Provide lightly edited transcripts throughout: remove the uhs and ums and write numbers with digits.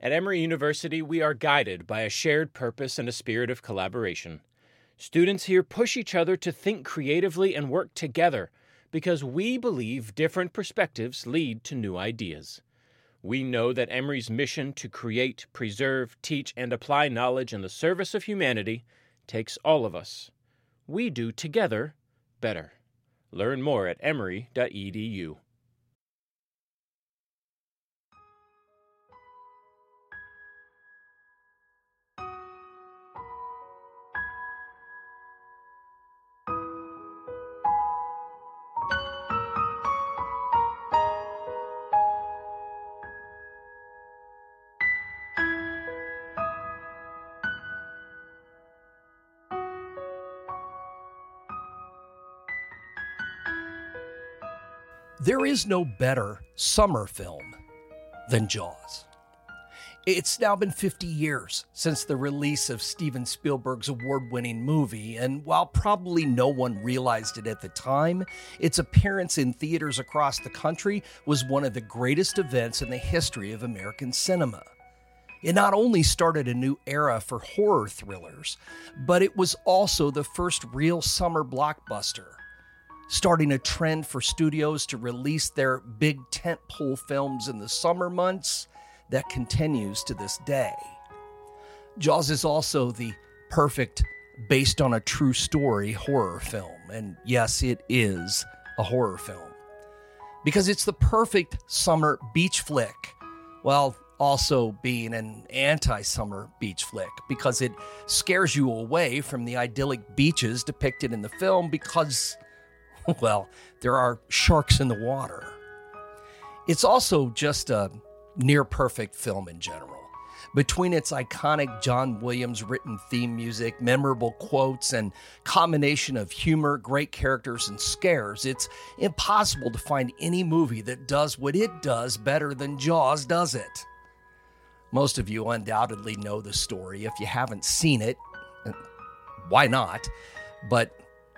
At Emory University, we are guided by a shared purpose and a spirit of collaboration. Students here push each other to think creatively and work together because we believe different perspectives lead to new ideas. We know that Emory's mission to create, preserve, teach, and apply knowledge in the service of humanity takes all of us. We do together better. Learn more at emory.edu. There is no better summer film than Jaws. It's now been 50 years since the release of Steven Spielberg's award-winning movie, and while probably no one realized it at the time, its appearance in theaters across the country was one of the greatest events in the history of American cinema. It not only started a new era for horror thrillers, but it was also the first real summer blockbuster, starting a trend for studios to release their big tentpole films in the summer months that continues to this day. Jaws is also the perfect, based on a true story horror film. And yes, it is a horror film. Because it's the perfect summer beach flick, while also being an anti-summer beach flick, because it scares you away from the idyllic beaches depicted in the film because, well, there are sharks in the water. It's also just a near-perfect film in general. Between its iconic John Williams written theme music, memorable quotes, and combination of humor, great characters, and scares, it's impossible to find any movie that does what it does better than Jaws does it. Most of you undoubtedly know the story. If you haven't seen it, why not? But,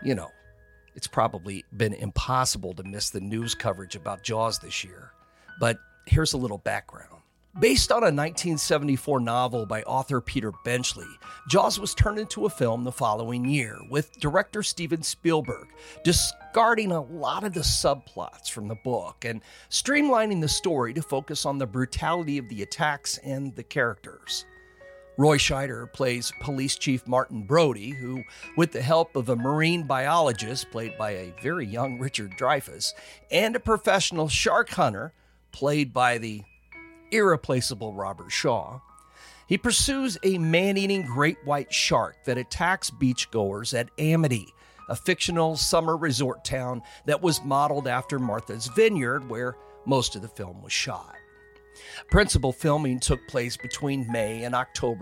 it's probably been impossible to miss the news coverage about Jaws this year. But here's a little background. Based on a 1974 novel by author Peter Benchley, Jaws was turned into a film the following year, with director Steven Spielberg discarding a lot of the subplots from the book and streamlining the story to focus on the brutality of the attacks and the characters. Roy Scheider plays Police Chief Martin Brody, who, with the help of a marine biologist, played by a very young Richard Dreyfuss, and a professional shark hunter, played by the irreplaceable Robert Shaw, he pursues a man-eating great white shark that attacks beachgoers at Amity, a fictional summer resort town that was modeled after Martha's Vineyard, where most of the film was shot. Principal filming took place between May and October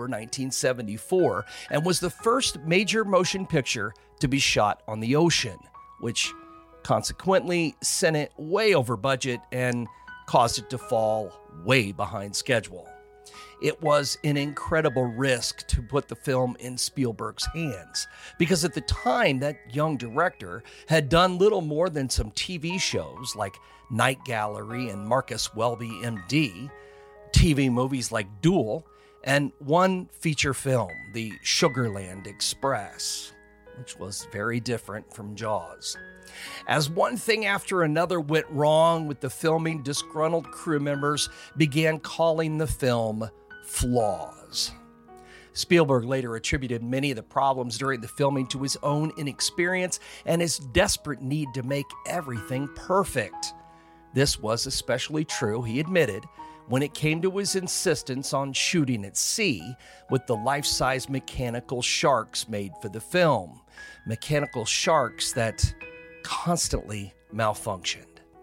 1974 and was the first major motion picture to be shot on the ocean, which consequently sent it way over budget and caused it to fall way behind schedule. It was an incredible risk to put the film in Spielberg's hands, because at the time, that young director had done little more than some TV shows like Night Gallery and Marcus Welby, MD, TV movies like Duel, and one feature film, The Sugarland Express, which was very different from Jaws. As one thing after another went wrong with the filming, disgruntled crew members began calling the film flaws. Spielberg later attributed many of the problems during the filming to his own inexperience and his desperate need to make everything perfect. This was especially true, he admitted, when it came to his insistence on shooting at sea with the life-size mechanical sharks made for the film. Mechanical sharks that constantly malfunctioned.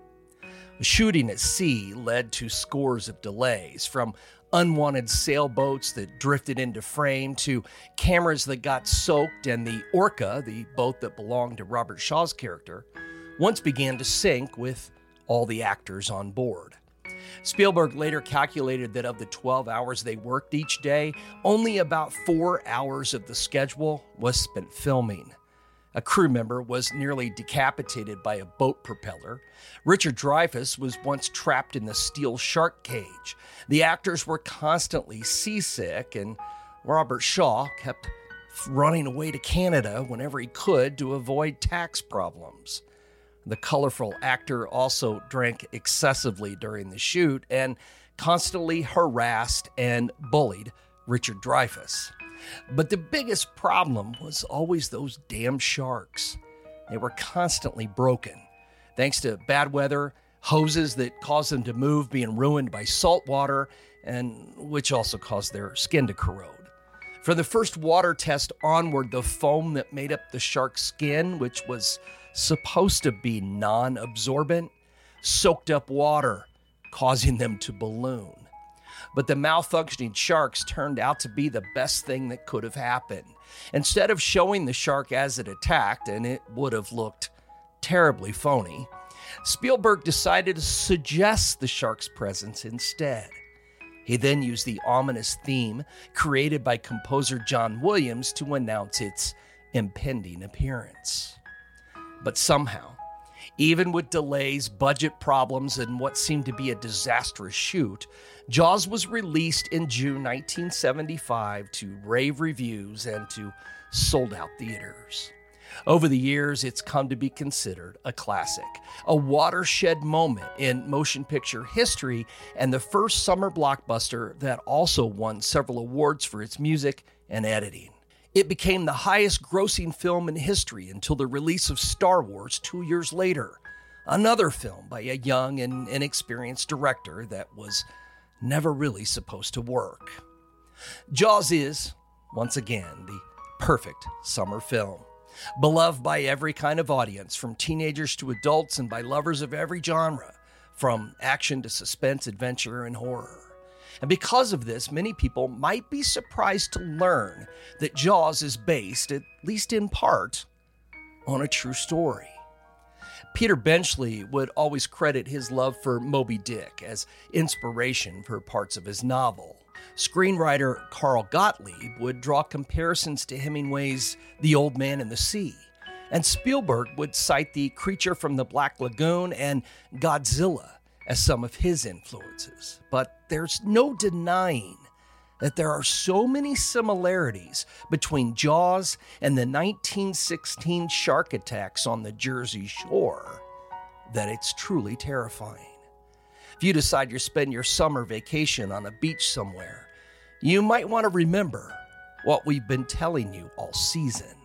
Shooting at sea led to scores of delays, from unwanted sailboats that drifted into frame to cameras that got soaked, and the Orca, the boat that belonged to Robert Shaw's character, once began to sink with all the actors on board. Spielberg later calculated that of the 12 hours they worked each day, only about 4 hours of the schedule was spent filming. A crew member was nearly decapitated by a boat propeller. Richard Dreyfuss was once trapped in the steel shark cage. The actors were constantly seasick, and Robert Shaw kept running away to Canada whenever he could to avoid tax problems. The colorful actor also drank excessively during the shoot and constantly harassed and bullied Richard Dreyfuss. But the biggest problem was always those damn sharks. They were constantly broken, thanks to bad weather, hoses that caused them to move being ruined by salt water, and which also caused their skin to corrode. From the first water test onward, the foam that made up the shark's skin, which was supposed to be non-absorbent, soaked up water, causing them to balloon. But the malfunctioning sharks turned out to be the best thing that could have happened. Instead of showing the shark as it attacked, and it would have looked terribly phony, Spielberg decided to suggest the shark's presence instead. He then used the ominous theme created by composer John Williams to announce its impending appearance. But somehow, even with delays, budget problems, and what seemed to be a disastrous shoot, Jaws was released in June 1975 to rave reviews and to sold-out theaters. Over the years, it's come to be considered a classic, a watershed moment in motion picture history, and the first summer blockbuster that also won several awards for its music and editing. It became the highest-grossing film in history until the release of Star Wars 2 years later, another film by a young and inexperienced director that was never really supposed to work. Jaws is, once again, the perfect summer film, beloved by every kind of audience, from teenagers to adults and by lovers of every genre, from action to suspense, adventure, and horror. And because of this, many people might be surprised to learn that Jaws is based, at least in part, on a true story. Peter Benchley would always credit his love for Moby Dick as inspiration for parts of his novel. Screenwriter Carl Gottlieb would draw comparisons to Hemingway's The Old Man and the Sea, and Spielberg would cite The Creature from the Black Lagoon and Godzilla as some of his influences. But there's no denying that there are so many similarities between Jaws and the 1916 shark attacks on the Jersey Shore that it's truly terrifying. If you decide you spend your summer vacation on a beach somewhere, you might want to remember what we've been telling you all season.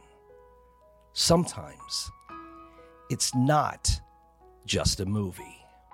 Sometimes it's not just a movie.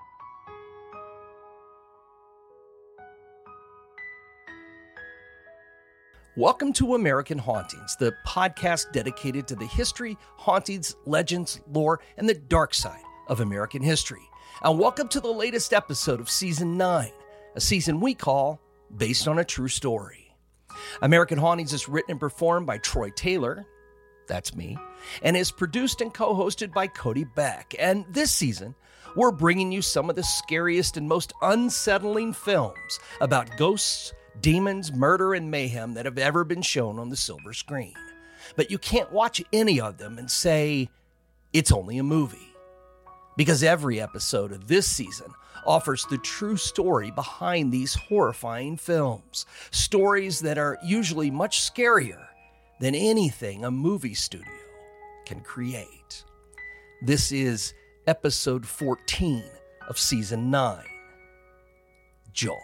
Welcome to American Hauntings, the podcast dedicated to the history, hauntings, legends, lore, and the dark side of American history. And welcome to the latest episode of Season 9, a season we call Based on a True Story. American Hauntings is written and performed by Troy Taylor, that's me, and is produced and co-hosted by Cody Beck. And this season, we're bringing you some of the scariest and most unsettling films about ghosts, demons, murder, and mayhem that have ever been shown on the silver screen. But you can't watch any of them and say, it's only a movie. Because every episode of this season offers the true story behind these horrifying films. Stories that are usually much scarier than anything a movie studio can create. This is episode 14 of season 9, Jaws.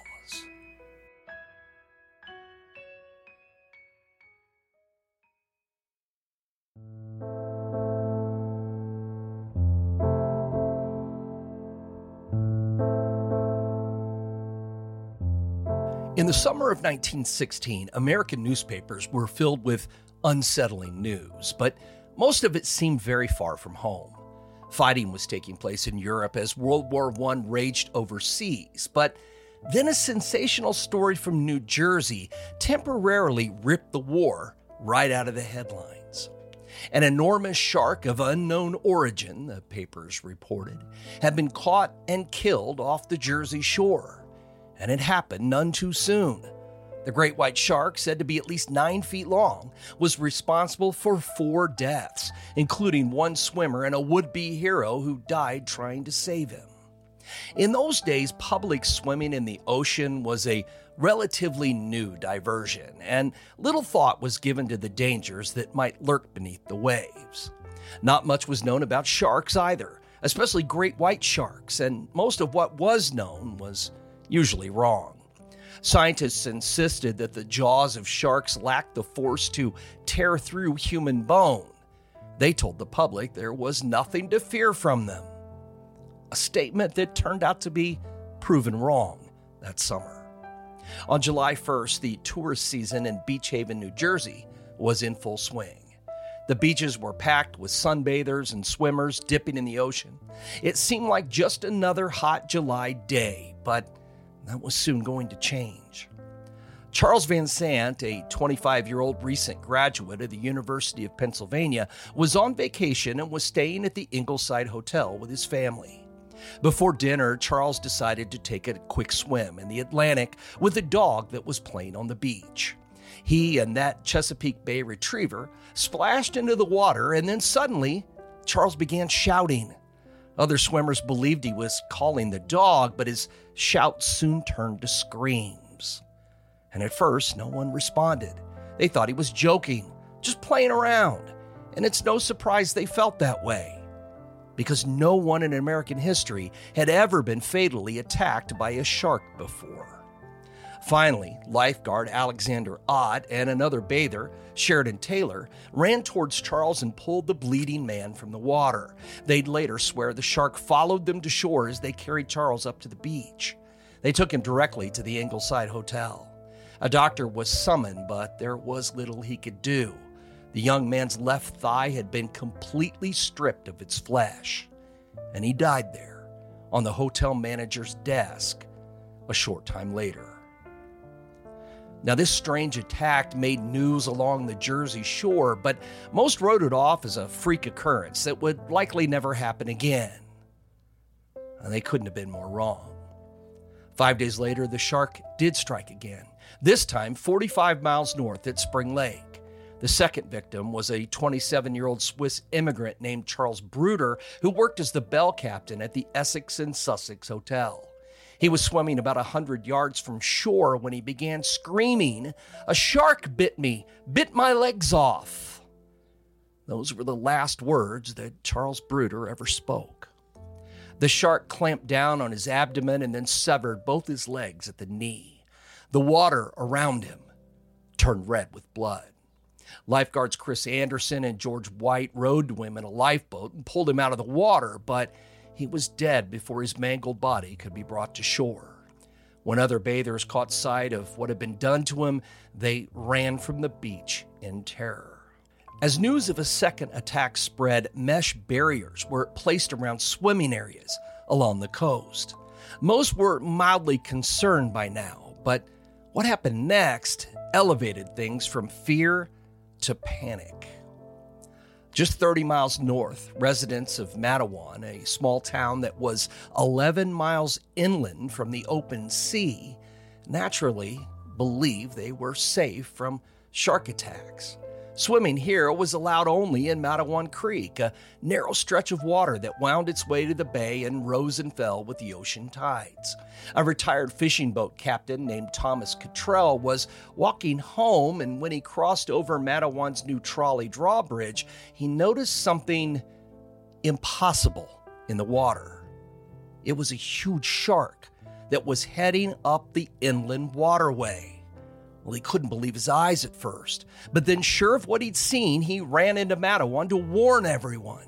In the summer of 1916, American newspapers were filled with unsettling news, but most of it seemed very far from home. Fighting was taking place in Europe as World War I raged overseas, but then a sensational story from New Jersey temporarily ripped the war right out of the headlines. An enormous shark of unknown origin, the papers reported, had been caught and killed off the Jersey Shore. And it happened none too soon. The great white shark, said to be at least 9 feet long, was responsible for 4 deaths, including one swimmer and a would-be hero who died trying to save him. In those days, public swimming in the ocean was a relatively new diversion, and little thought was given to the dangers that might lurk beneath the waves. Not much was known about sharks either, especially great white sharks, and most of what was known was usually wrong. Scientists insisted that the jaws of sharks lacked the force to tear through human bone. They told the public there was nothing to fear from them. A statement that turned out to be proven wrong that summer. On July 1st, the tourist season in Beach Haven, New Jersey was in full swing. The beaches were packed with sunbathers and swimmers dipping in the ocean. It seemed like just another hot July day, but that was soon going to change. Charles Van Sant, a 25-year-old recent graduate of the University of Pennsylvania, was on vacation and was staying at the Ingleside Hotel with his family. Before dinner, Charles decided to take a quick swim in the Atlantic with a dog that was playing on the beach. He and that Chesapeake Bay retriever splashed into the water, and then suddenly, Charles began shouting. Other swimmers believed he was calling the dog, but his shouts soon turned to screams. And at first, no one responded. They thought he was joking, just playing around. And it's no surprise they felt that way, because no one in American history had ever been fatally attacked by a shark before. Finally, lifeguard Alexander Ott and another bather, Sheridan Taylor, ran towards Charles and pulled the bleeding man from the water. They'd later swear the shark followed them to shore as they carried Charles up to the beach. They took him directly to the Ingleside Hotel. A doctor was summoned, but there was little he could do. The young man's left thigh had been completely stripped of its flesh, and he died there on the hotel manager's desk a short time later. Now, this strange attack made news along the Jersey shore, but most wrote it off as a freak occurrence that would likely never happen again. And they couldn't have been more wrong. 5 days later, the shark did strike again, this time 45 miles north at Spring Lake. The second victim was a 27-year-old Swiss immigrant named Charles Bruder, who worked as the bell captain at the Essex and Sussex Hotel. He was swimming about 100 yards from shore when he began screaming, "A shark bit me, bit my legs off." Those were the last words that Charles Bruder ever spoke. The shark clamped down on his abdomen and then severed both his legs at the knee. The water around him turned red with blood. Lifeguards Chris Anderson and George White rowed to him in a lifeboat and pulled him out of the water, but he was dead before his mangled body could be brought to shore. When other bathers caught sight of what had been done to him, they ran from the beach in terror. As news of a second attack spread, mesh barriers were placed around swimming areas along the coast. Most were mildly concerned by now, but what happened next elevated things from fear to panic. Just 30 miles north, residents of Matawan, a small town that was 11 miles inland from the open sea, naturally believed they were safe from shark attacks. Swimming here was allowed only in Matawan Creek, a narrow stretch of water that wound its way to the bay and rose and fell with the ocean tides. A retired fishing boat captain named Thomas Cottrell was walking home, and when he crossed over Matawan's new trolley drawbridge, he noticed something impossible in the water. It was a huge shark that was heading up the inland waterway. Well, he couldn't believe his eyes at first, but then sure of what he'd seen, he ran into Matawan to warn everyone.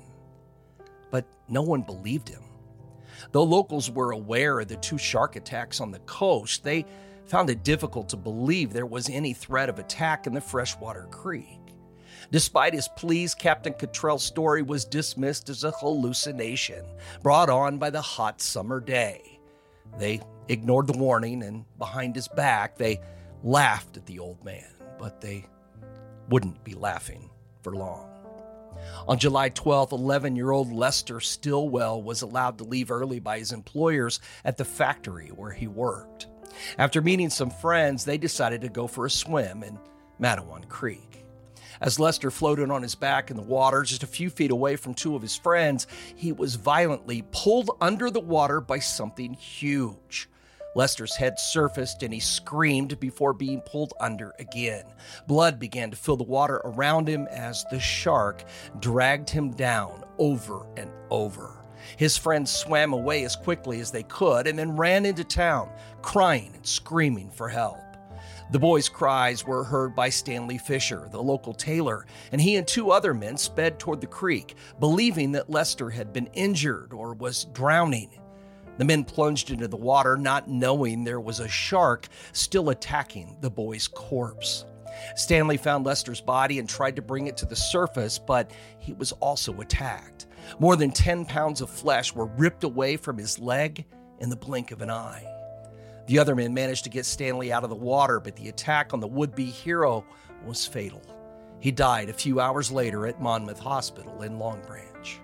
But no one believed him. Though locals were aware of the 2 shark attacks on the coast, they found it difficult to believe there was any threat of attack in the freshwater creek. Despite his pleas, Captain Cottrell's story was dismissed as a hallucination brought on by the hot summer day. They ignored the warning, and behind his back, they laughed at the old man, but they wouldn't be laughing for long. On July 12th, 11-year-old Lester Stillwell was allowed to leave early by his employers at the factory where he worked. After meeting some friends, they decided to go for a swim in Matawan Creek. As Lester floated on his back in the water just a few feet away from two of his friends, he was violently pulled under the water by something huge. Lester's head surfaced and he screamed before being pulled under again. Blood began to fill the water around him as the shark dragged him down over and over. His friends swam away as quickly as they could and then ran into town, crying and screaming for help. The boys' cries were heard by Stanley Fisher, the local tailor, and he and two other men sped toward the creek, believing that Lester had been injured or was drowning. The men plunged into the water, not knowing there was a shark still attacking the boy's corpse. Stanley found Lester's body and tried to bring it to the surface, but he was also attacked. More than 10 pounds of flesh were ripped away from his leg in the blink of an eye. The other men managed to get Stanley out of the water, but the attack on the would-be hero was fatal. He died a few hours later at Monmouth Hospital in Long Branch.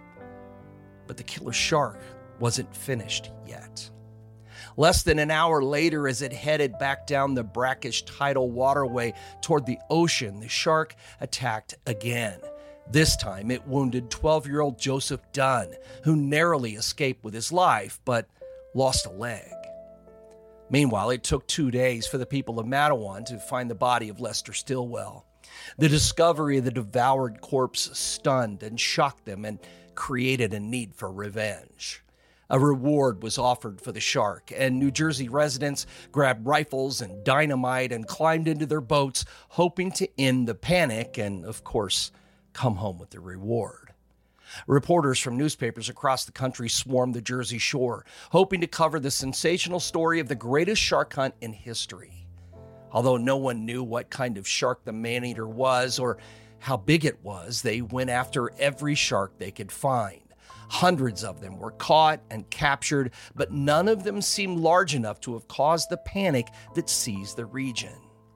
But the killer shark wasn't finished yet. Less than an hour later, as it headed back down the brackish tidal waterway toward the ocean, the shark attacked again. This time, it wounded 12-year-old Joseph Dunn, who narrowly escaped with his life, but lost a leg. Meanwhile, it took 2 days for the people of Matawan to find the body of Lester Stillwell. The discovery of the devoured corpse stunned and shocked them and created a need for revenge. A reward was offered for the shark, and New Jersey residents grabbed rifles and dynamite and climbed into their boats, hoping to end the panic and, of course, come home with the reward. Reporters from newspapers across the country swarmed the Jersey Shore, hoping to cover the sensational story of the greatest shark hunt in history. Although no one knew what kind of shark the man-eater was or how big it was, they went after every shark they could find. Hundreds of them were caught and captured, but none of them seemed large enough to have caused the panic that seized the region.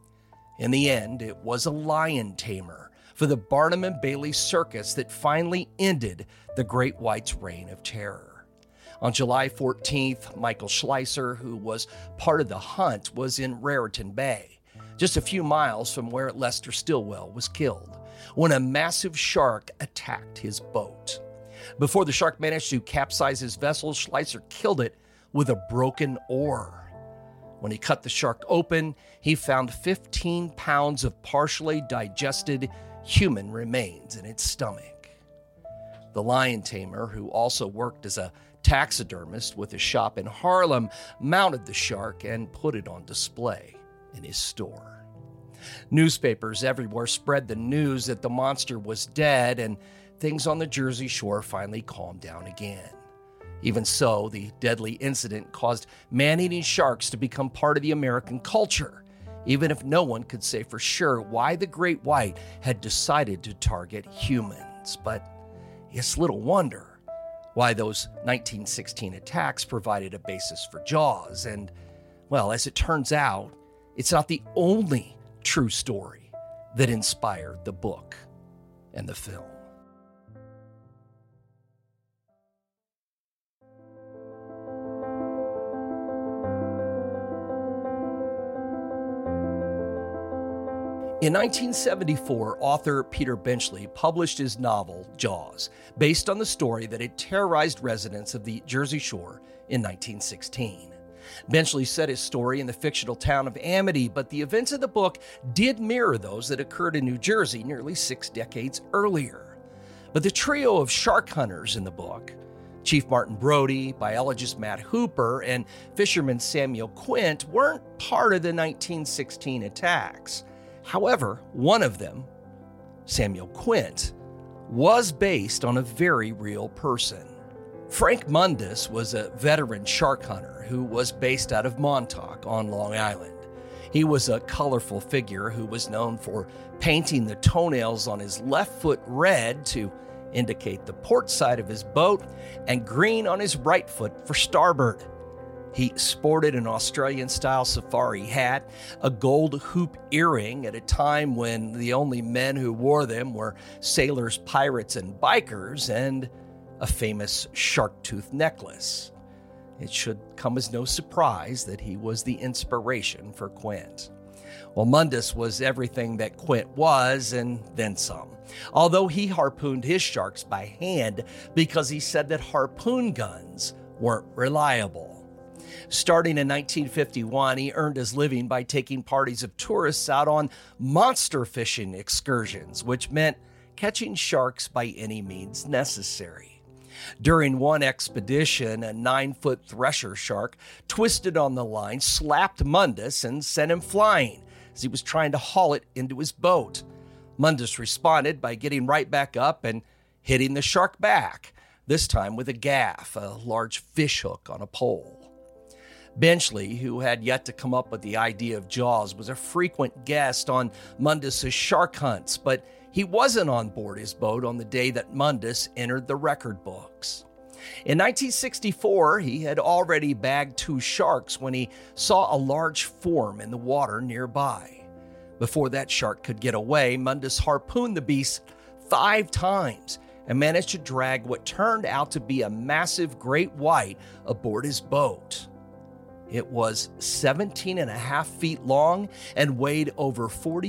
In the end, it was a lion tamer for the Barnum and Bailey Circus that finally ended the Great White's reign of terror. On July 14th, Michael Schleiser, who was part of the hunt, was in Raritan Bay, just a few miles from where Lester Stillwell was killed, when a massive shark attacked his boat. Before the shark managed to capsize his vessel, Schleiser killed it with a broken oar. When he cut the shark open, he found 15 pounds of partially digested human remains in its stomach. The lion tamer, who also worked as a taxidermist with a shop in Harlem, mounted the shark and put it on display in his store. Newspapers everywhere spread the news that the monster was dead, and things on the Jersey Shore finally calmed down again. Even so, the deadly incident caused man-eating sharks to become part of the American culture, even if no one could say for sure why the Great White had decided to target humans. But it's little wonder why those 1916 attacks provided a basis for Jaws. And, well, as it turns out, it's not the only true story that inspired the book and the film. In 1974, author Peter Benchley published his novel, Jaws, based on the story that had terrorized residents of the Jersey Shore in 1916. Benchley set his story in the fictional town of Amity, but the events of the book did mirror those that occurred in New Jersey nearly 6 decades earlier. But the trio of shark hunters in the book, Chief Martin Brody, biologist Matt Hooper, and fisherman Samuel Quint, weren't part of the 1916 attacks. However, one of them, Samuel Quint, was based on a very real person. Frank Mundus was a veteran shark hunter who was based out of Montauk on Long Island. He was a colorful figure who was known for painting the toenails on his left foot red to indicate the port side of his boat and green on his right foot for starboard. He sported an Australian-style safari hat, a gold hoop earring at a time when the only men who wore them were sailors, pirates, and bikers, and a famous shark tooth necklace. It should come as no surprise that he was the inspiration for Quint. Well, Mundus was everything that Quint was, and then some. Although he harpooned his sharks by hand because he said that harpoon guns weren't reliable. Starting in 1951, he earned his living by taking parties of tourists out on monster fishing excursions, which meant catching sharks by any means necessary. During one expedition, a 9-foot thresher shark twisted on the line, slapped Mundus, and sent him flying as he was trying to haul it into his boat. Mundus responded by getting right back up and hitting the shark back, this time with a gaff, a large fish hook on a pole. Benchley, who had yet to come up with the idea of Jaws, was a frequent guest on Mundus's shark hunts, but he wasn't on board his boat on the day that Mundus entered the record books. In 1964, he had already bagged 2 sharks when he saw a large form in the water nearby. Before that shark could get away, Mundus harpooned the beast 5 times and managed to drag what turned out to be a massive great white aboard his boat. It was 17 and a half feet long and weighed over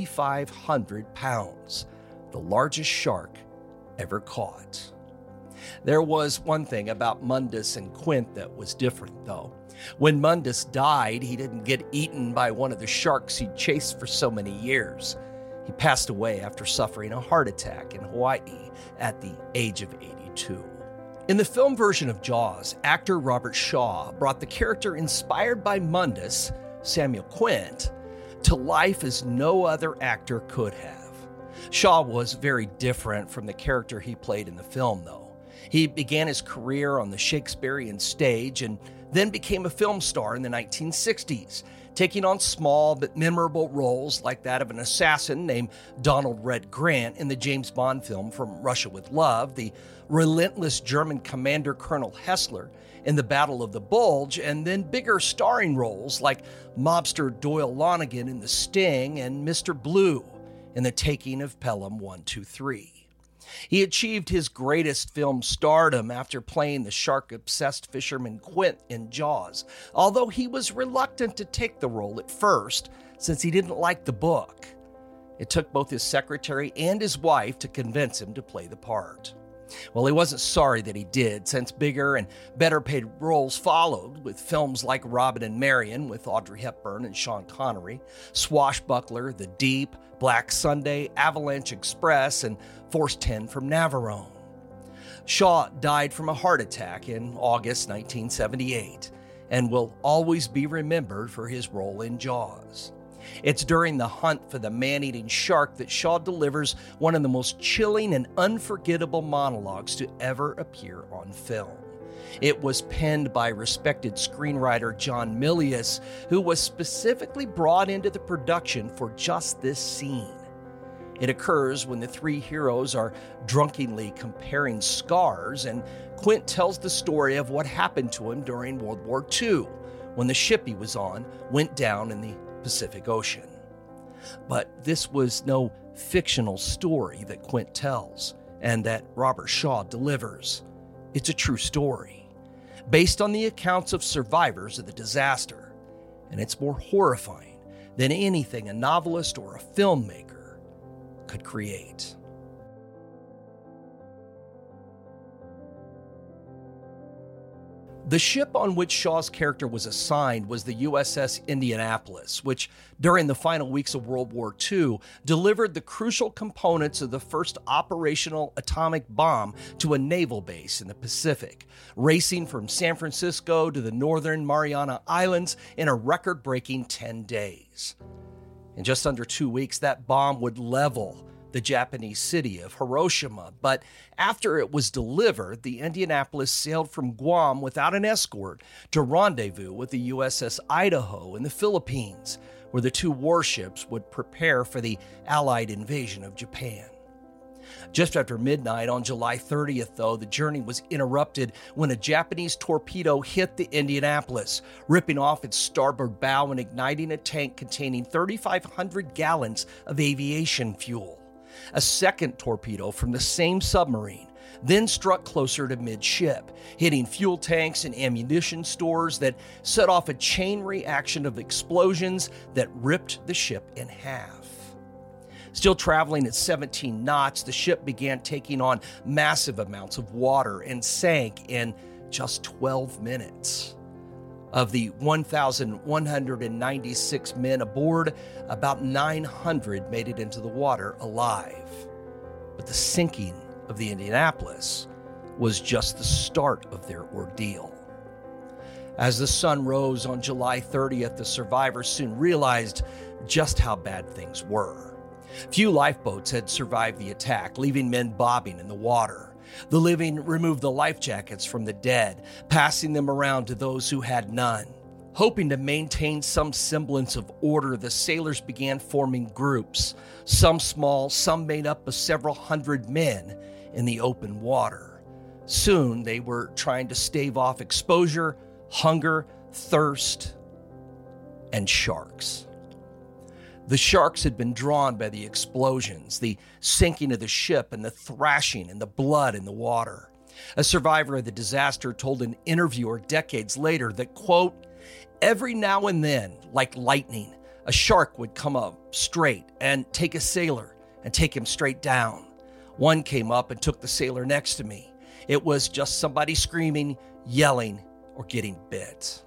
4,500 pounds, the largest shark ever caught. There was one thing about Mundus and Quint that was different, though. When Mundus died, he didn't get eaten by one of the sharks he'd chased for so many years. He passed away after suffering a heart attack in Hawaii at the age of 82. In the film version of Jaws, actor Robert Shaw brought the character inspired by Mundus, Samuel Quint, to life as no other actor could have. Shaw was very different from the character he played in the film, though. He began his career on the Shakespearean stage and then became a film star in the 1960s, taking on small but memorable roles like that of an assassin named Donald Red Grant in the James Bond film From Russia with Love, the relentless German commander Colonel Hessler in the Battle of the Bulge, and then bigger starring roles like mobster Doyle Lonigan in The Sting and Mr. Blue in The Taking of Pelham 123. He achieved his greatest film stardom after playing the shark-obsessed fisherman Quint in Jaws, although he was reluctant to take the role at first since he didn't like the book. It took both his secretary and his wife to convince him to play the part. Well, he wasn't sorry that he did, since bigger and better-paid roles followed, with films like Robin and Marion with Audrey Hepburn and Sean Connery, Swashbuckler, The Deep, Black Sunday, Avalanche Express, and Force 10 from Navarone. Shaw died from a heart attack in August 1978 and will always be remembered for his role in Jaws. It's during the hunt for the man-eating shark that Shaw delivers one of the most chilling and unforgettable monologues to ever appear on film. It was penned by respected screenwriter John Milius, who was specifically brought into the production for just this scene. It occurs when the 3 heroes are drunkenly comparing scars, and Quint tells the story of what happened to him during World War II, when the ship he was on went down in the Pacific Ocean. But this was no fictional story that Quint tells and that Robert Shaw delivers. It's a true story, based on the accounts of survivors of the disaster, and it's more horrifying than anything a novelist or a filmmaker could create. The ship on which Shaw's character was assigned was the USS Indianapolis, which, during the final weeks of World War II, delivered the crucial components of the first operational atomic bomb to a naval base in the Pacific, racing from San Francisco to the northern Mariana Islands in a record-breaking 10 days. In just under 2 weeks, that bomb would level the Japanese city of Hiroshima, but after it was delivered, the Indianapolis sailed from Guam without an escort to rendezvous with the USS Idaho in the Philippines, where the 2 warships would prepare for the Allied invasion of Japan. Just after midnight on July 30th, though, the journey was interrupted when a Japanese torpedo hit the Indianapolis, ripping off its starboard bow and igniting a tank containing 3,500 gallons of aviation fuel. A second torpedo from the same submarine then struck closer to midship, hitting fuel tanks and ammunition stores that set off a chain reaction of explosions that ripped the ship in half. Still traveling at 17 knots, the ship began taking on massive amounts of water and sank in just 12 minutes. Of the 1,196 men aboard, about 900 made it into the water alive. But the sinking of the Indianapolis was just the start of their ordeal. As the sun rose on July 30th, the survivors soon realized just how bad things were. Few lifeboats had survived the attack, leaving men bobbing in the water. The living removed the life jackets from the dead, passing them around to those who had none. Hoping to maintain some semblance of order, the sailors began forming groups, some small, some made up of several hundred men in the open water. Soon they were trying to stave off exposure, hunger, thirst, and sharks. The sharks had been drawn by the explosions, the sinking of the ship, and the thrashing and the blood in the water. A survivor of the disaster told an interviewer decades later that, quote, "Every now and then, like lightning, a shark would come up straight and take a sailor and take him straight down. One came up and took the sailor next to me. It was just somebody screaming, yelling, or getting bit."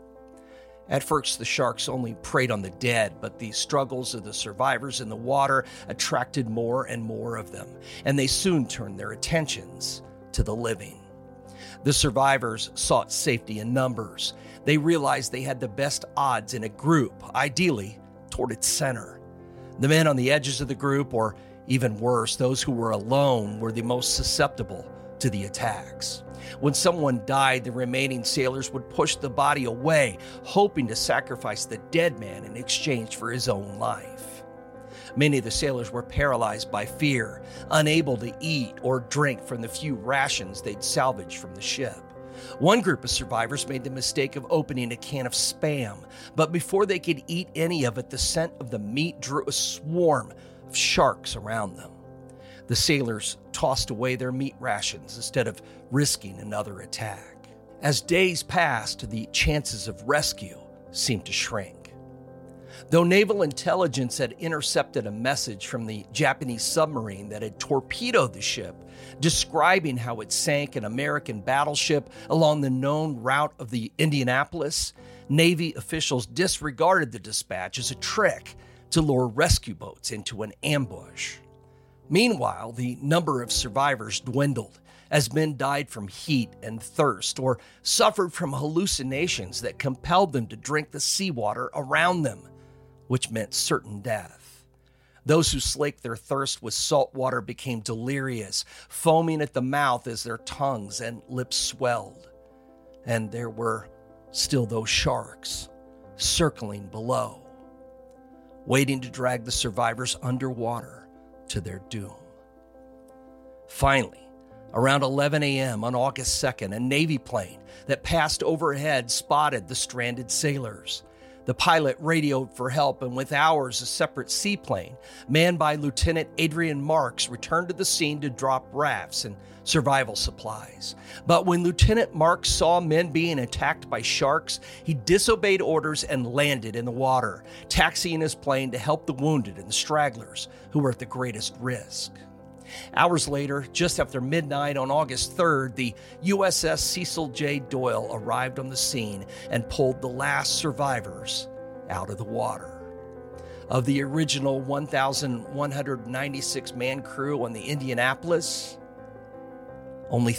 At first, the sharks only preyed on the dead, but the struggles of the survivors in the water attracted more and more of them, and they soon turned their attentions to the living. The survivors sought safety in numbers. They realized they had the best odds in a group, ideally toward its center. The men on the edges of the group, or even worse, those who were alone, were the most susceptible to the attacks. When someone died, the remaining sailors would push the body away, hoping to sacrifice the dead man in exchange for his own life. Many of the sailors were paralyzed by fear, unable to eat or drink from the few rations they'd salvaged from the ship. One group of survivors made the mistake of opening a can of Spam, but before they could eat any of it, the scent of the meat drew a swarm of sharks around them. The sailors tossed away their meat rations instead of risking another attack. As days passed, the chances of rescue seemed to shrink. Though naval intelligence had intercepted a message from the Japanese submarine that had torpedoed the ship, describing how it sank an American battleship along the known route of the Indianapolis, Navy officials disregarded the dispatch as a trick to lure rescue boats into an ambush. Meanwhile, the number of survivors dwindled as men died from heat and thirst or suffered from hallucinations that compelled them to drink the seawater around them, which meant certain death. Those who slaked their thirst with salt water became delirious, foaming at the mouth as their tongues and lips swelled. And there were still those sharks circling below, waiting to drag the survivors underwater to their doom. Finally, around 11 a.m. on August 2nd, a Navy plane that passed overhead spotted the stranded sailors. The pilot radioed for help, and with hours, a separate seaplane, manned by Lieutenant Adrian Marks, returned to the scene to drop rafts and survival supplies. But when Lieutenant Marks saw men being attacked by sharks, he disobeyed orders and landed in the water, taxiing his plane to help the wounded and the stragglers who were at the greatest risk. Hours later, just after midnight on August 3rd, the USS Cecil J. Doyle arrived on the scene and pulled the last survivors out of the water. Of the original 1,196-man crew on the Indianapolis, only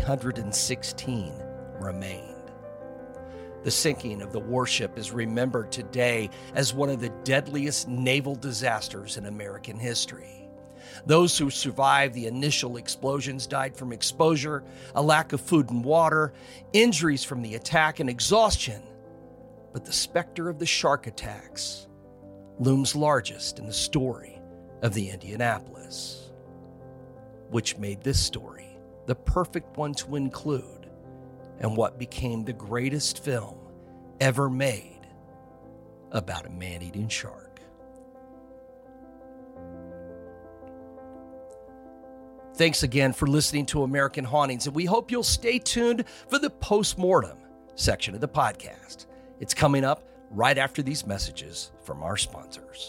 316 remained. The sinking of the warship is remembered today as one of the deadliest naval disasters in American history. Those who survived the initial explosions died from exposure, a lack of food and water, injuries from the attack, and exhaustion. But the specter of the shark attacks looms largest in the story of the Indianapolis, which made this story the perfect one to include in what became the greatest film ever made about a man-eating shark. Thanks again for listening to American Hauntings, and we hope you'll stay tuned for the post-mortem section of the podcast. It's coming up right after these messages from our sponsors.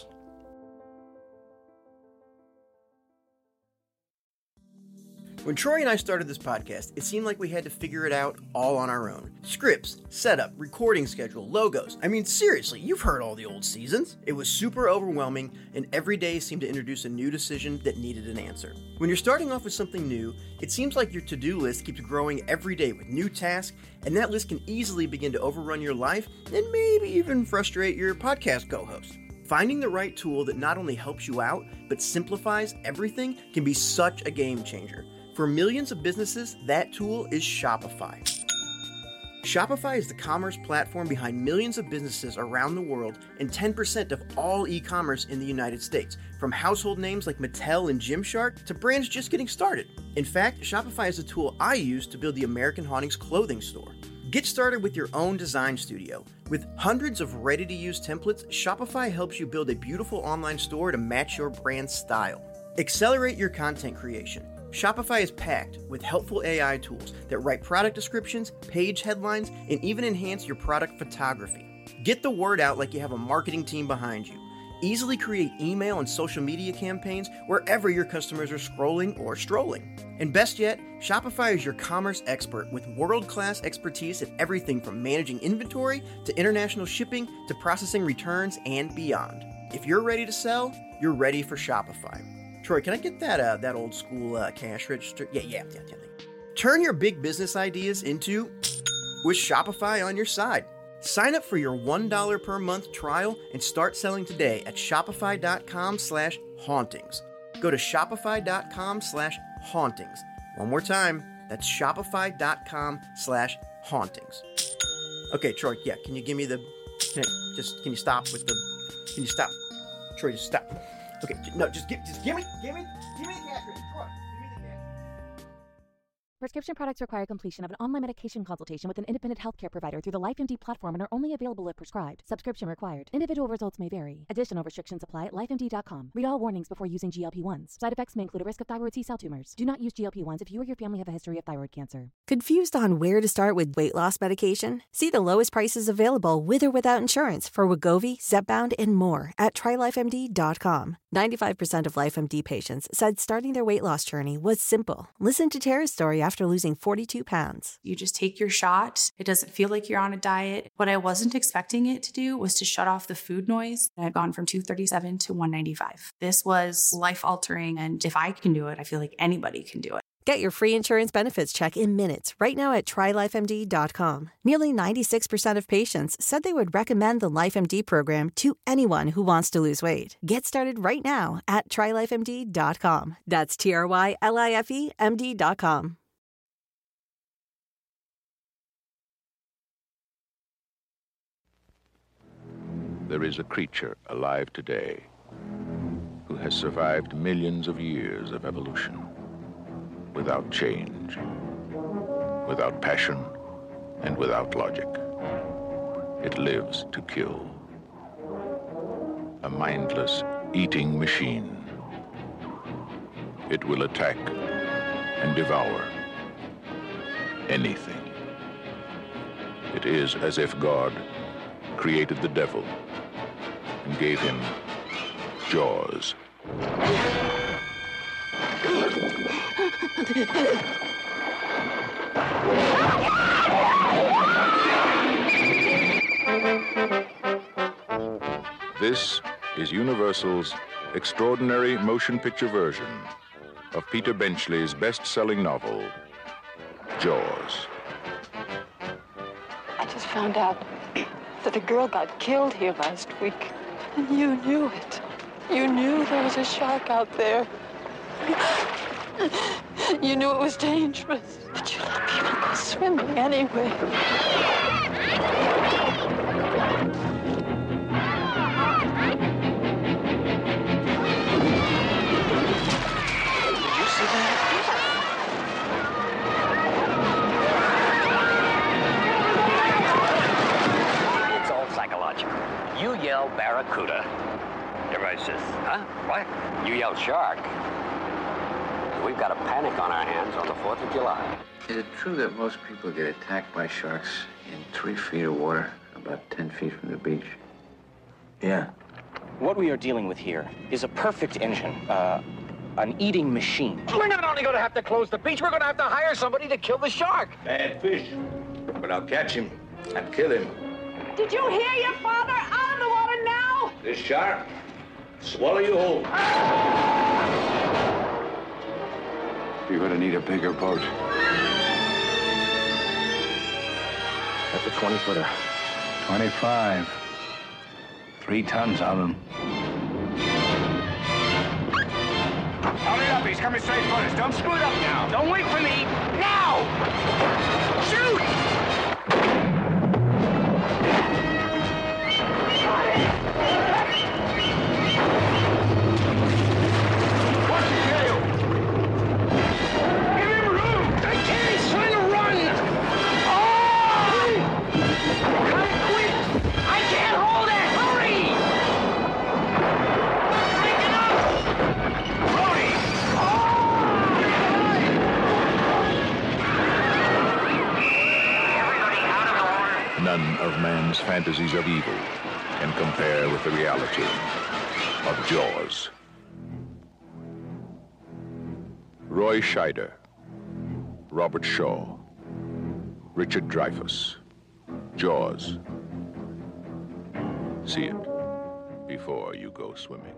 When Troy and I started this podcast, it seemed like we had to figure it out all on our own. Scripts, setup, recording schedule, logos. I mean, seriously, you've heard all the old seasons. It was super overwhelming, and every day seemed to introduce a new decision that needed an answer. When you're starting off with something new, it seems like your to-do list keeps growing every day with new tasks, and that list can easily begin to overrun your life and maybe even frustrate your podcast co-host. Finding the right tool that not only helps you out, but simplifies everything can be such a game changer. For millions of businesses, that tool is Shopify. Shopify is the commerce platform behind millions of businesses around the world and 10% of all e-commerce in the United States, from household names like Mattel and Gymshark to brands just getting started. In fact, Shopify is the tool I use to build the American Hauntings clothing store. Get started with your own design studio. With hundreds of ready-to-use templates, Shopify helps you build a beautiful online store to match your brand's style. Accelerate your content creation. Shopify is packed with helpful AI tools that write product descriptions, page headlines, and even enhance your product photography. Get the word out like you have a marketing team behind you. Easily create email and social media campaigns wherever your customers are scrolling or strolling. And best yet, Shopify is your commerce expert with world-class expertise in everything from managing inventory to international shipping to processing returns and beyond. If you're ready to sell, you're ready for Shopify. Troy, can I get that old school cash register? Yeah. Turn your big business ideas into with Shopify on your side. Sign up for your $1 per month trial and start selling today at shopify.com/hauntings. Go to shopify.com/hauntings. One more time, that's shopify.com/hauntings. Okay, Troy, yeah, can you give me the, can you stop with the, can you stop? Troy, just stop. Okay, no, just give me the cash register. Troy, give me the cash. Prescription products require completion of an online medication consultation with an independent healthcare provider through the LifeMD platform and are only available if prescribed. Subscription required. Individual results may vary. Additional restrictions apply at lifemd.com. Read all warnings before using GLP-1s. Side effects may include a risk of thyroid C-cell tumors. Do not use GLP-1s if you or your family have a history of thyroid cancer. Confused on where to start with weight loss medication? See the lowest prices available with or without insurance for Wegovy, Zepbound, and more at TryLifeMD.com. 95% of LifeMD patients said starting their weight loss journey was simple. Listen to Tara's story after losing 42 pounds. You just take your shot. It doesn't feel like you're on a diet. What I wasn't expecting it to do was to shut off the food noise. I'd gone from 237 to 195. This was life-altering, and if I can do it, I feel like anybody can do it. Get your free insurance benefits check in minutes right now at TryLifeMD.com. Nearly 96% of patients said they would recommend the LifeMD program to anyone who wants to lose weight. Get started right now at TryLifeMD.com. That's TryLifeMD.com. There is a creature alive today who has survived millions of years of evolution without change, without passion, and without logic. It lives to kill. A mindless eating machine. It will attack and devour anything. It is as if God created the devil and gave him jaws. This is Universal's extraordinary motion picture version of Peter Benchley's best-selling novel, Jaws. I just found out that a girl got killed here last week, and you knew it. You knew there was a shark out there. You knew it was dangerous, but you let people go swimming anyway. Did you see that? It's all psychological. You yell barracuda. Everybody says, huh? What? You yell shark. We've got a panic on our hands on the 4th of July. Is it true that most people get attacked by sharks in 3 feet of water, about 10 feet from the beach? Yeah. What we are dealing with here is a perfect engine, an eating machine. We're not only going to have to close the beach, we're going to have to hire somebody to kill the shark. Bad fish. But I'll catch him and kill him. Did you hear your father? Out of the water now! This shark, swallow you whole. You're gonna need a bigger boat. That's a 20-footer. 25. 3 tons on him. Hurry up, he's coming straight for us. Don't screw it up now. Don't wait for me. Now! Shoot! What's he do? Give him room! I can't, he's trying to run! Oh! Come quick! I can't hold it! Hurry! Break it up! Brody! Everybody out of the water! None of man's fantasies of evil can compare with the reality of Jaws. Roy Scheider, Robert Shaw, Richard Dreyfuss, Jaws. See it before you go swimming.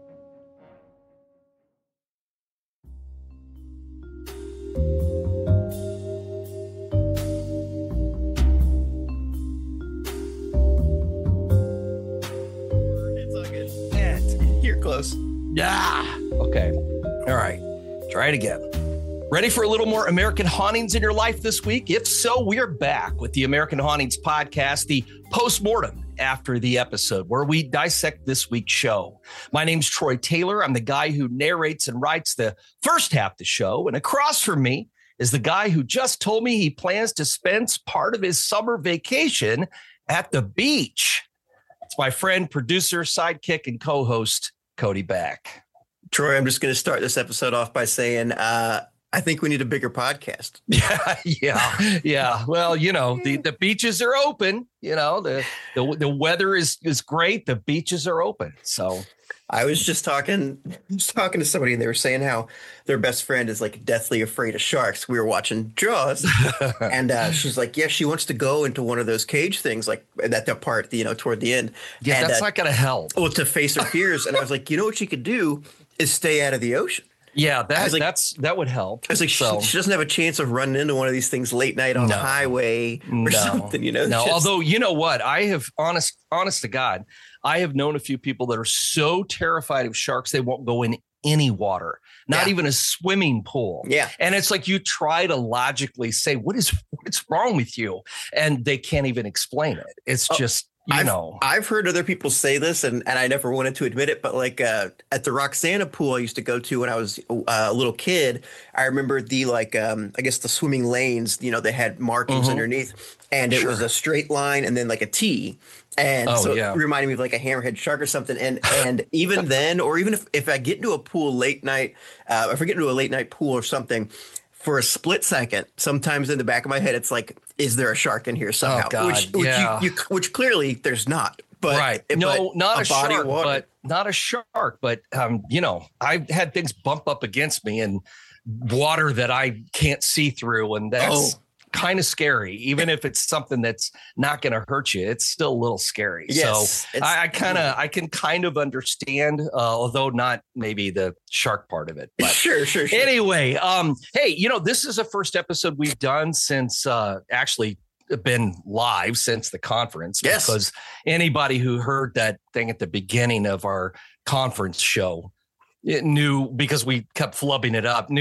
It's all good. You're close. Yeah. Okay. All right. Try it again. Ready for a little more American hauntings in your life this week? If so, we're back with the American Hauntings podcast, the postmortem after the episode, where we dissect this week's show. My name's Troy Taylor. I'm the guy who narrates and writes the first half of the show. And across from me is the guy who just told me he plans to spend part of his summer vacation at the beach. It's my friend, producer, sidekick, and co-host, Cody Back. Troy, I'm just going to start this episode off by saying, I think we need a bigger podcast. Yeah. Well, you know, the beaches are open. You know, the weather is great. The beaches are open. So I was just talking to somebody, and they were saying how their best friend is like deathly afraid of sharks. We were watching Jaws, and she's like, yeah, she wants to go into one of those cage things, like that part, you know, toward the end. Yeah, and that's not going to help. Well, to face her fears. And I was like, you know what she could do is stay out of the ocean. Yeah, that would help. I was like, she doesn't have a chance of running into one of these things late night on the highway or something, you know? No, although, you know what? I have, honest to God, I have known a few people that are so terrified of sharks, they won't go in any water, not even a swimming pool. Yeah. And it's like you try to logically say, what's wrong with you? And they can't even explain it. It's just... I've heard other people say this, and I never wanted to admit it, but like at the Roxana pool I used to go to when I was a little kid, I remember the I guess the swimming lanes, you know, they had markings underneath, and it was a straight line and then like a T. And it reminded me of like a hammerhead shark or something. And even then, or even if I get into a pool late night, if I get into a late night pool or something, for a split second, sometimes in the back of my head, it's like, is there a shark in here somehow? Oh, God, which clearly there's not. But not a shark, but you know, I've had things bump up against me and water that I can't see through, and that's kind of scary. Even if it's something that's not going to hurt you, it's still a little scary. Yes, so I can kind of understand, although not maybe the shark part of it. But sure. Anyway, hey, you know, this is the first episode we've done since actually been live since the conference. Yes. Because anybody who heard that thing at the beginning of our conference show, it knew, because we kept flubbing it up, knew that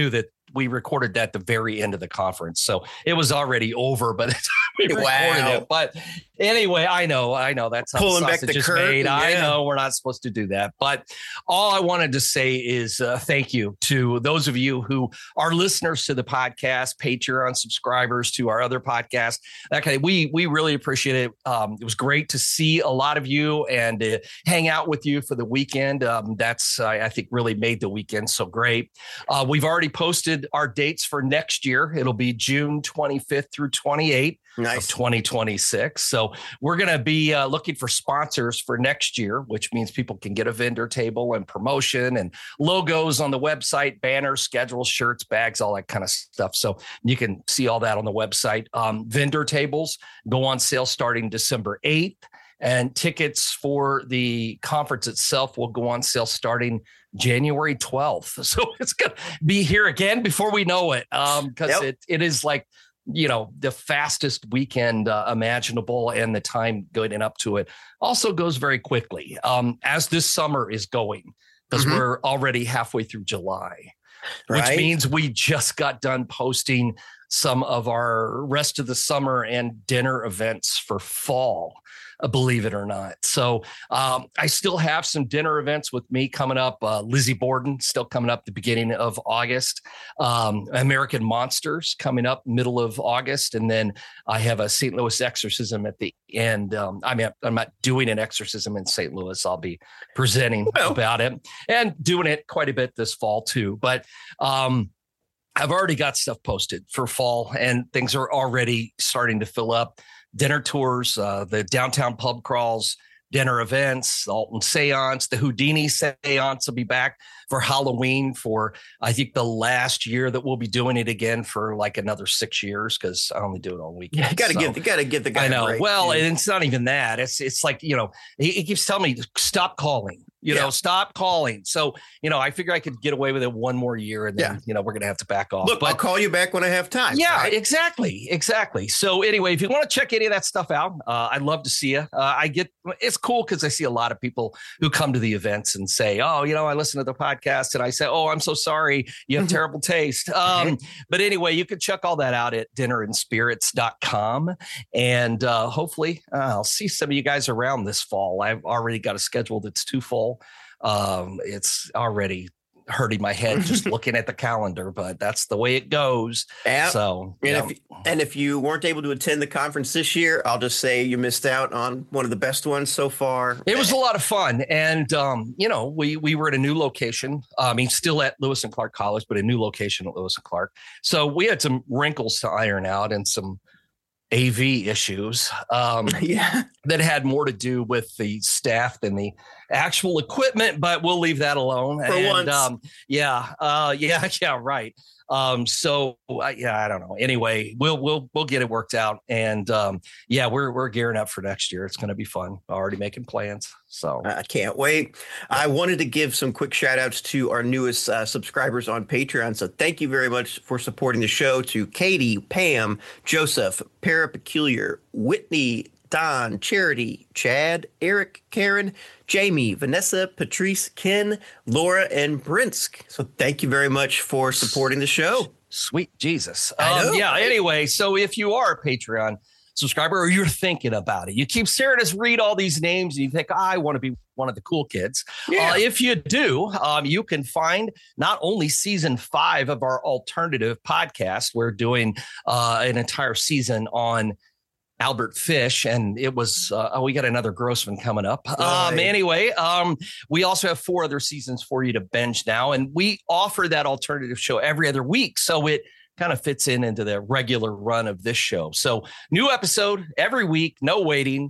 we recorded that at the very end of the conference. So it was already over, but we recorded it. But anyway, I know that's how pulling back sausage the is curtain. made. I know we're not supposed to do that. But all I wanted to say is thank you to those of you who are listeners to the podcast, Patreon subscribers to our other podcasts. Okay, we really appreciate it. It was great to see a lot of you and hang out with you for the weekend. That's I think really made the weekend so great. We've already posted our dates for next year. It'll be June 25th through 28th. Nice. Of 2026. So we're going to be looking for sponsors for next year, which means people can get a vendor table and promotion and logos on the website, banners, schedules, shirts, bags, all that kind of stuff. So you can see all that on the website. Vendor tables go on sale starting December 8th. And tickets for the conference itself will go on sale starting January 12th. So it's going to be here again before we know it, because it is like, the fastest weekend imaginable, and the time going up to it also goes very quickly as this summer is going, because we're already halfway through July, which means we just got done posting some of our rest of the summer and dinner events for fall. Believe it or not. So I still have some dinner events with me coming up. Lizzie Borden still coming up the beginning of August. American Monsters coming up middle of August. And then I have a St. Louis exorcism at the end. I'm not doing an exorcism in St. Louis. I'll be presenting about it and doing it quite a bit this fall too. But I've already got stuff posted for fall, and things are already starting to fill up. Dinner tours, the downtown pub crawls, dinner events, Alton Seance, the Houdini Seance will be back for Halloween for, I think, the last year that we'll be doing it again for like another 6 years, because I only do it on weekends. You got to get the guy. I know. Right. Well, and it's not even that. It's like, he keeps telling me to stop calling. Stop calling. So, I figure I could get away with it one more year, and then, we're going to have to back off. Look, I'll call you back when I have time. Yeah, right? Exactly. So anyway, if you want to check any of that stuff out, I'd love to see you. It's cool because I see a lot of people who come to the events and say, oh, I listen to the podcast, and I say, oh, I'm so sorry. You have terrible taste. But anyway, you can check all that out at dinnerandspirits.com. And hopefully I'll see some of you guys around this fall. I've already got a schedule that's too full. It's already hurting my head just looking at the calendar, but that's the way it goes. Yeah. So, if you weren't able to attend the conference this year, I'll just say you missed out on one of the best ones so far. It was a lot of fun. And, we were at a new location. Still at Lewis and Clark College, but a new location at Lewis and Clark. So we had some wrinkles to iron out and some AV issues that had more to do with the staff than the actual equipment, but we'll leave that alone. Once. Right. I don't know. Anyway, we'll get it worked out, and we're gearing up for next year. It's going to be fun. Already making plans. So I can't wait. I wanted to give some quick shout outs to our newest subscribers on Patreon. So thank you very much for supporting the show, to Katie, Pam, Joseph, Parapeculiar, Whitney, Don, Charity, Chad, Eric, Karen, Jamie, Vanessa, Patrice, Ken, Laura, and Brinsk. So thank you very much for supporting the show. Sweet Jesus. Anyway, so if you are a Patreon subscriber, or you're thinking about it, you keep hearing us read all these names and you think, I want to be one of the cool kids. If you do, you can find not only season 5 of our alternative podcast. We're doing an entire season on Albert Fish, and it was we got another Grossman coming up. We also have 4 other seasons for you to binge now, and we offer that alternative show every other week, so it kind of fits into the regular run of this show. So new episode every week, no waiting.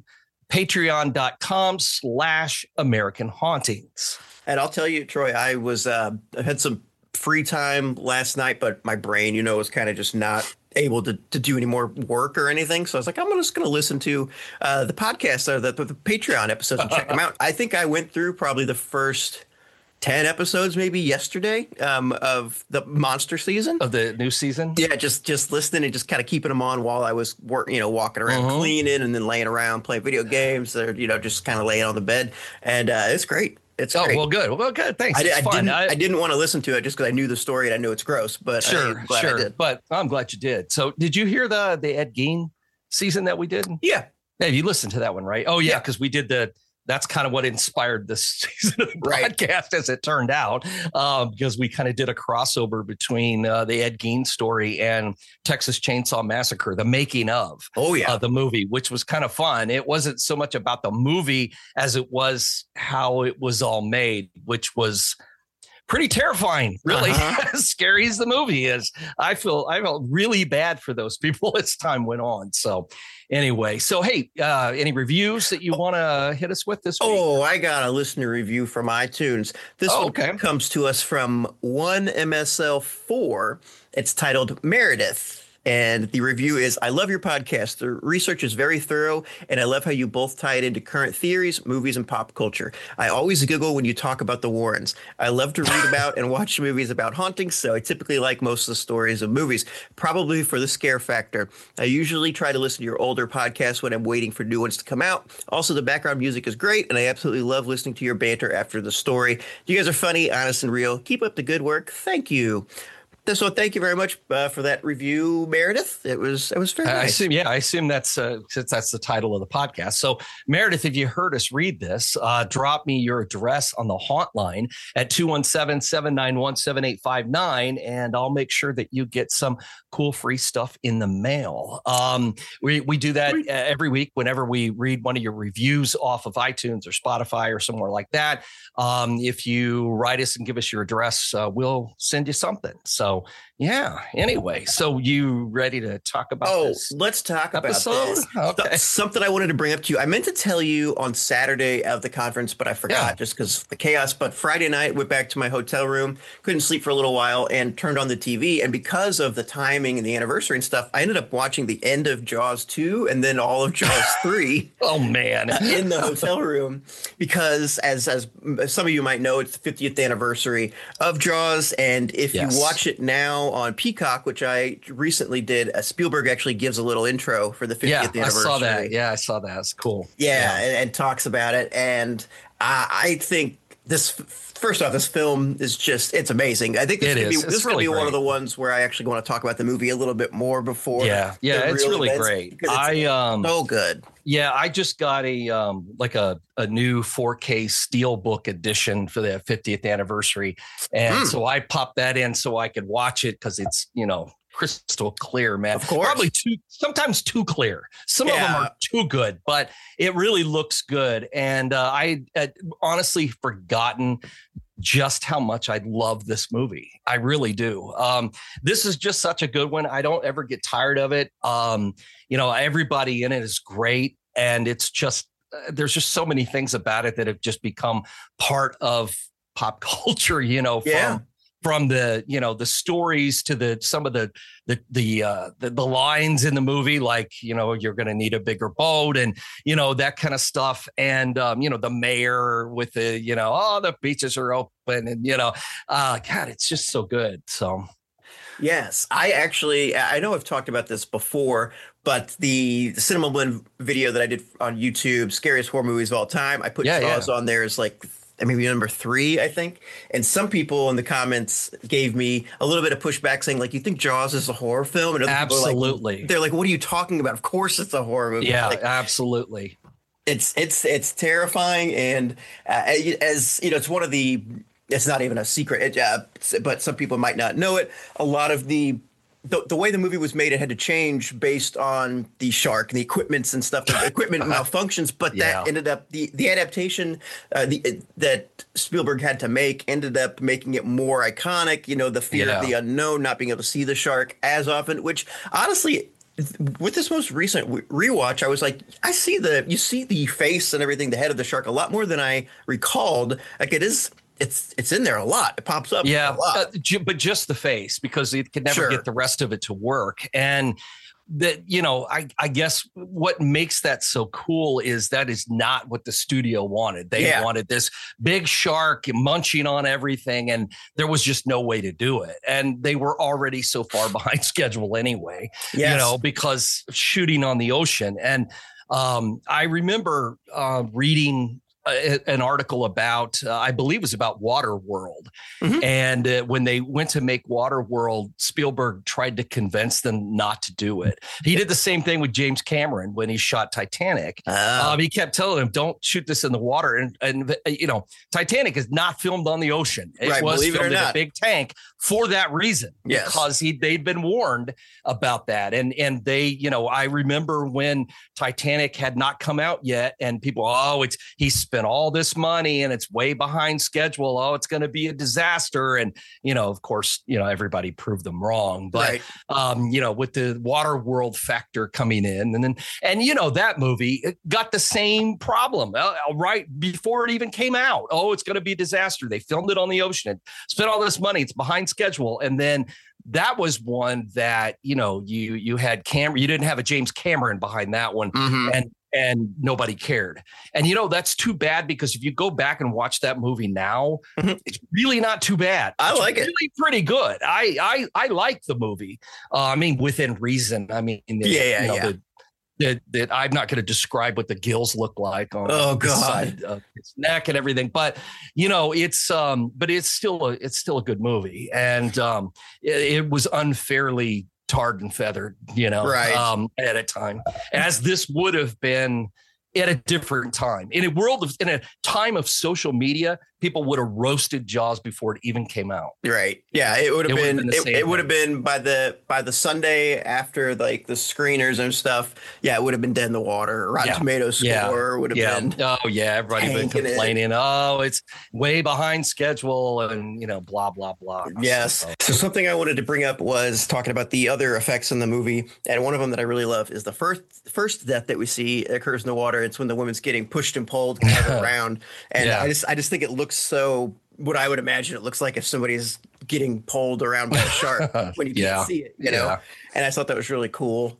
Patreon.com/American Hauntings. And I'll tell you, Troy, I had some free time last night, but my brain, was kind of just not able to do any more work or anything. So I was like, I'm just going to listen to the podcast or the Patreon episodes and check them out. I think I went through probably the first 10 episodes maybe yesterday of the monster season. Of the new season? Yeah, just listening and just kind of keeping them on while I was walking around, cleaning, and then laying around, playing video games, or, just kind of laying on the bed. And it's great. It's great. great. Well, good. Thanks. I didn't want to listen to it just because I knew the story and I knew it's gross, but sure. I did. But I'm glad you did. So did you hear the Ed Gein season that we did? Yeah. Hey, you listened to that one, right? Oh yeah. Cause we did that's kind of what inspired this season of the podcast, as it turned out, because we kind of did a crossover between the Ed Gein story and Texas Chainsaw Massacre, the making of the movie, which was kind of fun. It wasn't so much about the movie as it was how it was all made, which was pretty terrifying, really. As scary as the movie is. I felt really bad for those people as time went on. So anyway, hey, any reviews that you want to hit us with this week? Oh, I got a listener review from iTunes. This one comes to us from 1MSL4. It's titled Meredith. And the review is, I love your podcast. The research is very thorough, and I love how you both tie it into current theories, movies, and pop culture. I always giggle when you talk about the Warrens. I love to read about and watch movies about hauntings, so I typically like most of the stories of movies, probably for the scare factor. I usually try to listen to your older podcasts when I'm waiting for new ones to come out. Also, the background music is great, and I absolutely love listening to your banter after the story. You guys are funny, honest, and real. Keep up the good work. Thank you. So thank you very much for that review, Meredith. It was very nice. I assume that's the title of the podcast. So Meredith, if you heard us read this, drop me your address on the haunt line at 217-791-7859, and I'll make sure that you get some cool free stuff in the mail. We do that every week whenever we read one of your reviews off of iTunes or Spotify or somewhere like that. If you write us and give us your address, we'll send you something. So yeah. Anyway, so you ready to talk about this? Let's talk episode? About this. Okay. Something I wanted to bring up to you. I meant to tell you on Saturday of the conference, but I forgot just because the chaos. But Friday night, went back to my hotel room, couldn't sleep for a little while, and turned on the TV. And because of the timing and the anniversary and stuff, I ended up watching the end of Jaws 2 and then all of Jaws 3. Oh man, in the hotel room, because as some of you might know, it's the 50th anniversary of Jaws, and if you watch it now on Peacock, which I recently did, Spielberg actually gives a little intro for the 50th anniversary. I saw that. Yeah, I saw that. It's cool. And talks about it. And I think this, first off, this film is it's amazing. I think this is going to be one of the ones where I actually want to talk about the movie a little bit more before. Yeah, it's really great. So good. Yeah, I just got a new 4K Steelbook edition for the 50th anniversary. And so I popped that in so I could watch it because it's, crystal clear, man. Of course. Probably sometimes too clear. Some of them are too good, but it really looks good. And I had honestly forgotten just how much I love this movie. I really do. This is just such a good one. I don't ever get tired of it. Everybody in it is great. And it's just, there's just so many things about it that have just become part of pop culture, from the, the stories to some of the lines in the movie, like, you're going to need a bigger boat and, that kind of stuff. And, the mayor with the, the beaches are open and, God, it's just so good. So. Yes, I know I've talked about this before, but the Cinema Blend video that I did on YouTube, Scariest Horror Movies of All Time, I put Jaws on there as maybe number 3, I think. And some people in the comments gave me a little bit of pushback saying, you think Jaws is a horror film? And other absolutely. They're like, what are you talking about? Of course it's a horror movie. Yeah, absolutely. It's terrifying. And as it's one of the, it's not even a secret, but some people might not know it. A lot of the way the movie was made, it had to change based on the shark and the equipments and stuff. The equipment malfunctions, but that ended up the adaptation that Spielberg had to make ended up making it more iconic. The fear of the unknown, not being able to see the shark as often. Which honestly, with this most recent rewatch, I was like, you see the face and everything, the head of the shark, a lot more than I recalled. It's in there a lot. It pops up a lot. But just the face, because it could never get the rest of it to work. And that, I guess what makes that so cool is that is not what the studio wanted. They wanted this big shark munching on everything, and there was just no way to do it. And they were already so far behind schedule anyway, because shooting on the ocean. And I remember reading an article about, I believe it was about Waterworld. And when they went to make Waterworld, Spielberg tried to convince them not to do it. He did the same thing with James Cameron when he shot Titanic. He kept telling him, don't shoot this in the water. And Titanic is not filmed on the ocean. It was filmed in a big tank for that reason, because they'd been warned about that. And they, I remember when Titanic had not come out yet, and people, he spent all this money and it's way behind schedule. Oh, it's going to be a disaster. And, of course, everybody proved them wrong. But, with the Waterworld factor coming in and that movie got the same problem right before it even came out. Oh, it's going to be a disaster. They filmed it on the ocean, spent all this money. It's behind schedule. And then that was one that, you had Cameron, you didn't have a James Cameron behind that one. And nobody cared. And, that's too bad, because if you go back and watch that movie now, it's really not too bad. I like it. Really pretty good. I like the movie. Within reason. That I'm not going to describe what the gills look like on the side of his neck and everything, but it's still a good movie, and it was unfairly tarred and feathered, at a time, as this would have been at a different time. In a time of social media, people would have roasted Jaws before it even came out. Right. Yeah. It would have been. It would have been by the Sunday after like the screeners and stuff. Yeah, it would have been dead in the water. Rotten Tomatoes score would have been. Oh yeah, everybody been complaining. Oh, it's way behind schedule, and blah blah blah. Yes. So something I wanted to bring up was talking about the other effects in the movie, and one of them that I really love is the first death that we see occurs in the water. It's when the woman's getting pushed and pulled around, and I just think it looks so what I would imagine it looks like if somebody's getting pulled around by a shark when you can't see it, and I thought that was really cool.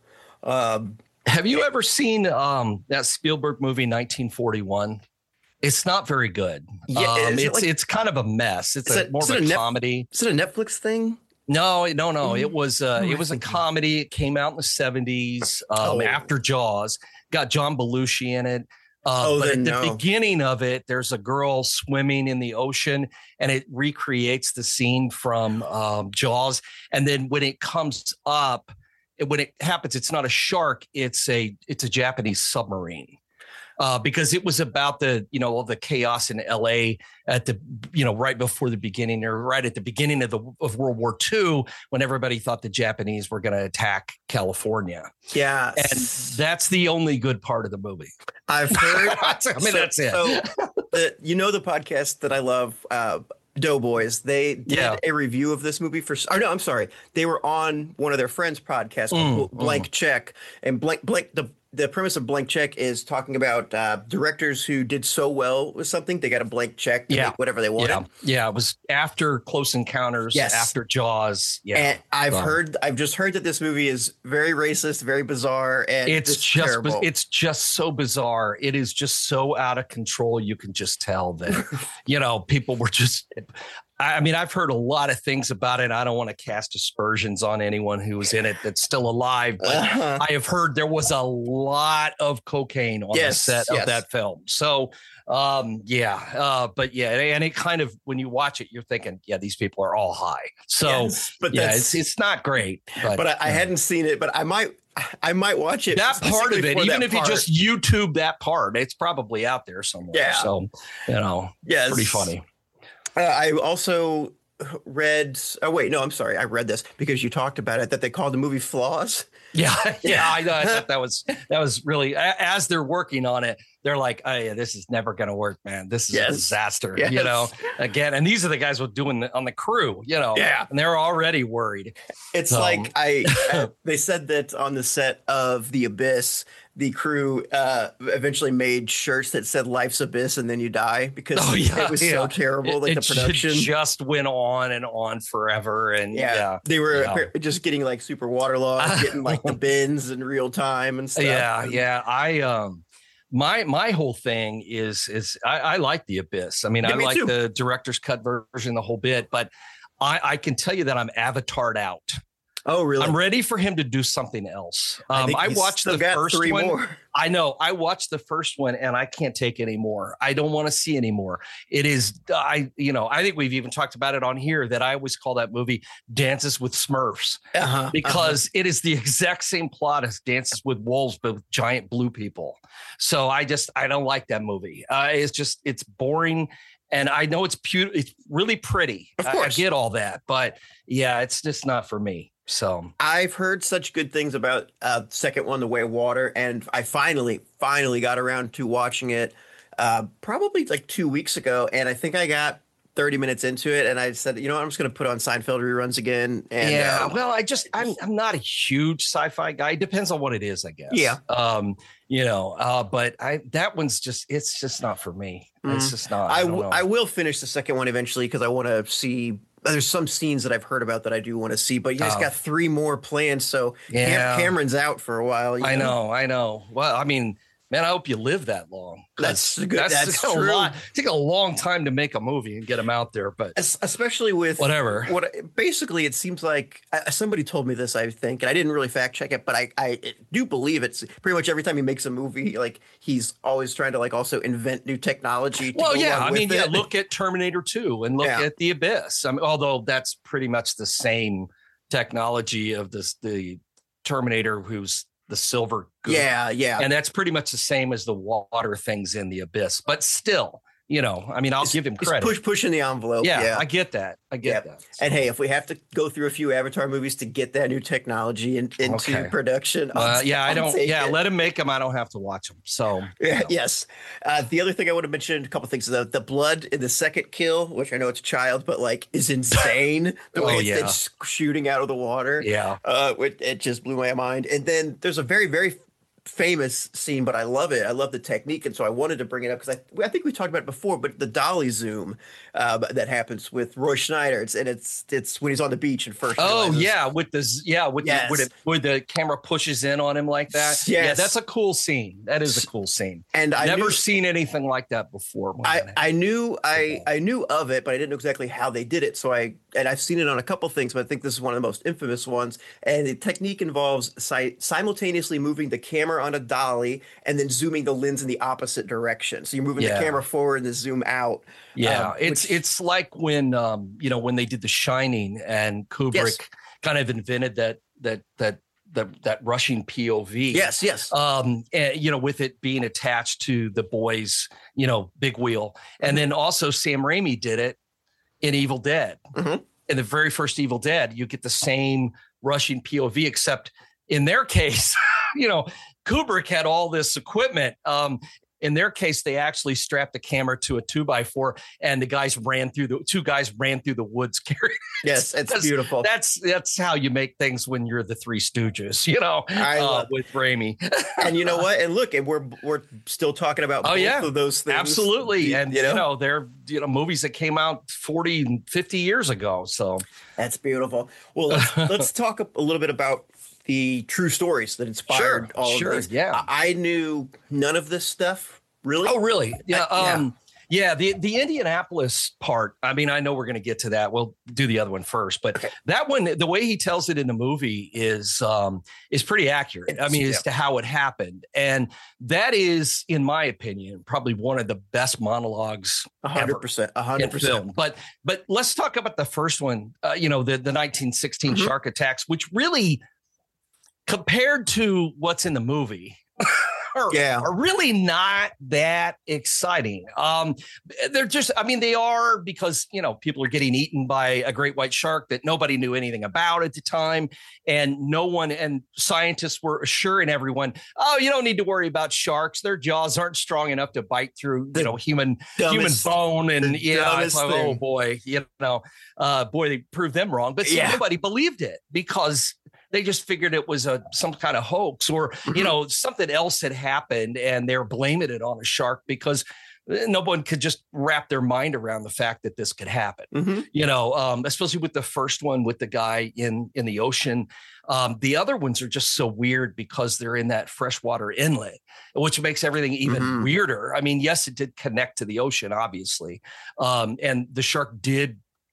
Have you ever seen that Spielberg movie 1941? It's not very good. It's kind of a mess. It's more of a comedy. Is it a Netflix thing? No. It was a comedy. It came out in the 70s after Jaws. Got John Belushi in it. But at the beginning of it, there's a girl swimming in the ocean, and it recreates the scene from Jaws. And then when it comes up, when it happens, it's not a shark; it's a Japanese submarine. Because it was about the chaos in LA at the, right before the beginning, or right at the beginning of World War II, when everybody thought the Japanese were going to attack California. Yeah. And that's the only good part of the movie. I've heard. That's it. So, the podcast that I love, Doughboys, they did a review of this movie they were on one of their friends' podcasts called Blank Check, and the premise of Blank Check is talking about directors who did so well with something, they got a blank check to make whatever they wanted. Yeah, it was after Close Encounters, after Jaws. Yeah, and I've just heard that this movie is very racist, very bizarre, and it's just terrible. It's just so bizarre. It is just so out of control. You can just tell that people were just. I've heard a lot of things about it. I don't want to cast aspersions on anyone who was in it that's still alive, but I have heard there was a lot of cocaine on the set of that film. So, and it kind of, when you watch it, you're thinking, these people are all high. So, it's not great. But I hadn't seen it, but I might watch it. That part of it, even if you just YouTube that part, it's probably out there somewhere. Yeah. So, pretty funny. I also read. Oh wait, no, I'm sorry. I read this because you talked about it, that they called the movie Flaws. Yeah. I thought that was really, as they're working on it, they're like, oh yeah, this is never going to work, man. This is a disaster. Again, and these are the guys doing on the crew. And they're already worried. It's like they said that on the set of The Abyss, the crew eventually made shirts that said "Life's Abyss" and then you die, because it was so terrible. The production just went on and on forever, and they were just getting like super waterlogged, getting like the bins in real time and stuff. My whole thing is I like The Abyss. I like the director's cut version, the whole bit, but I can tell you that I'm avatared out Oh, really? I'm ready for him to do something else. I watched the first one. More. I know. I watched the first one and I can't take any more. I don't want to see any more. It is, I think we've even talked about it on here that I always call that movie Dances with Smurfs because it is the exact same plot as Dances with Wolves, but with giant blue people. So I don't like that movie. It's boring. And I know it's really pretty. Of course. I get all that, but yeah, it's just not for me. So I've heard such good things about second one, The Way of Water, and I finally got around to watching it probably like 2 weeks ago, and I think I got 30 minutes into it, and I said, you know what, I'm just going to put on Seinfeld reruns again. And, well, I'm not a huge sci-fi guy. It depends on what it is, I guess. Yeah. But that one's it's just not for me. It's just not. I will finish the second one eventually because I want to see. There's some scenes that I've heard about that I do want to see, but you guys got 3 more planned, so Cameron's out for a while. I know. Well, I mean, man, I hope you live that long. That's good. That's a true. lot. Take a long time to make a movie and get them out there, but especially with whatever. Basically, it seems like somebody told me this, I think, and I didn't really fact check it, but I do believe it's pretty much every time he makes a movie, like he's always trying to like also invent new technology. Look at Terminator 2 and look at The Abyss. I mean, although that's pretty much the same technology of the Terminator, who's the silver goop. Yeah. And that's pretty much the same as the water things in The Abyss. But still, I'll give him credit. Pushing the envelope. Yeah, I get that. that. So. And hey, if we have to go through a few Avatar movies to get that new technology into production, let him make them. I don't have to watch them. So yes. The other thing I want to mention, a couple things, the blood in the second kill, which I know it's a child, but like is insane. The way it's shooting out of the water. Yeah. It just blew my mind. And then there's a very, very famous scene, but I love it. I love the technique, and so I wanted to bring it up because I think we talked about it before. But the dolly zoom that happens with Roy Schneider, it's when he's on the beach and first. Where the camera pushes in on him like that. Yes. Yeah, that's a cool scene. That is a cool scene. And I never seen anything like that before. I knew of it, but I didn't know exactly how they did it. So I've seen it on a couple things, but I think this is one of the most infamous ones. And the technique involves simultaneously moving the camera on a dolly and then zooming the lens in the opposite direction. So you're moving the camera forward and then zoom out. Yeah, it's like when they did The Shining and Kubrick kind of invented that rushing POV. Yes. And, with it being attached to the boys, big wheel. And then also Sam Raimi did it in Evil Dead. Mm-hmm. In the very first Evil Dead, you get the same rushing POV, except in their case, Kubrick had all this equipment. In their case, they actually strapped the camera to a 2x4, and two guys ran through the woods carrying. Yes, it's beautiful. That's how you make things when you're the Three Stooges, with Raimi. And you know what? And look, and we're still talking about both of those things. Absolutely. And they're movies that came out 40 and 50 years ago. So that's beautiful. Well, let's talk a little bit about the true stories that inspired all of this. Yeah. I knew none of this stuff, really. Oh, really? Yeah. The Indianapolis part, I mean, I know we're going to get to that. We'll do the other one first, but that one, the way he tells it in the movie is pretty accurate. As to how it happened. And that is, in my opinion, probably one of the best monologues 100%. But let's talk about the first one, the 1916 shark attacks, which really, compared to what's in the movie, are really not that exciting. They're just, they are because, people are getting eaten by a great white shark that nobody knew anything about at the time. And scientists were assuring everyone, oh, you don't need to worry about sharks. Their jaws aren't strong enough to bite through, human bone. And it's like, oh boy, they proved them wrong. But nobody believed it because they just figured it was some kind of hoax or, something else had happened and they're blaming it on a shark because no one could just wrap their mind around the fact that this could happen, especially with the first one with the guy in the ocean. The other ones are just so weird because they're in that freshwater inlet, which makes everything even weirder. Yes, it did connect to the ocean, obviously. And the shark did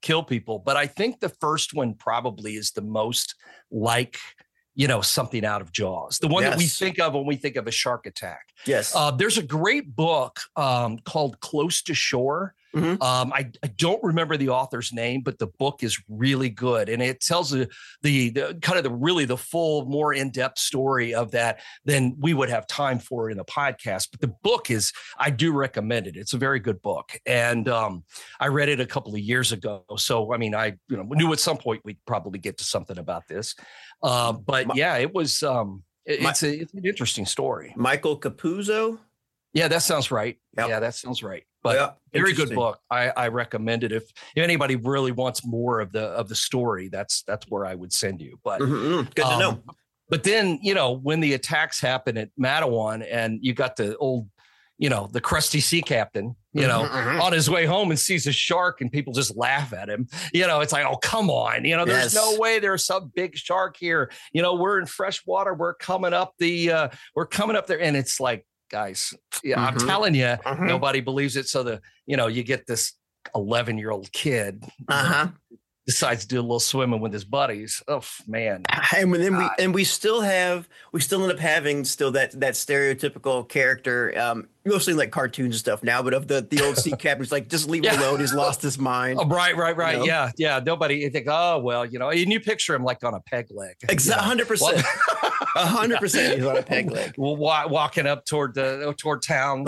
kill people. But I think the first one probably is the most like, something out of Jaws, the one that we think of when we think of a shark attack. Yes. There's a great book called Close to Shore. I don't remember the author's name, but the book is really good. And it tells the full, more in-depth story of that than we would have time for in a podcast. But the book I do recommend it. It's a very good book. And I read it a couple of years ago. So, I mean, I knew at some point we'd probably get to something about this. But yeah, it was, it's an interesting story. Michael Capuzzo. Yeah, that sounds right. Yep. Yeah, that sounds right. But very good book. I recommend it. If anybody really wants more of the story, that's where I would send you. But good to know. But then, when the attacks happen at Mattawan and you got the old, the crusty sea captain, on his way home and sees a shark and people just laugh at him. It's like, oh, come on. There's no way there's some big shark here. We're in fresh water. We're coming up there. And it's like, guys, I'm telling you, nobody believes it. So you get this 11-year-old kid decides to do a little swimming with his buddies. Oh man. And we still end up having that stereotypical character, mostly like cartoons and stuff now, but of the old sea captain's like, just leave him alone. He's lost his mind. Oh, right. Yeah. Nobody, you think, oh, well, and you picture him like on a peg leg. Exactly. 100%. 100% he's on a peg leg. Walking up toward town,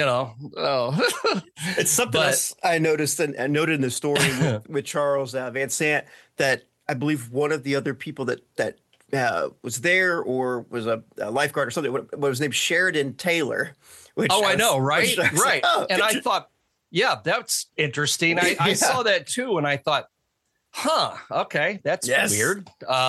It's something else I noticed and I noted in the story with Charles Van Sant that I believe one of the other people that was there or was a lifeguard or something was named Sheridan Taylor. I know, right? Right. And I thought, yeah, that's interesting. I saw that too. And I thought, okay, that's weird.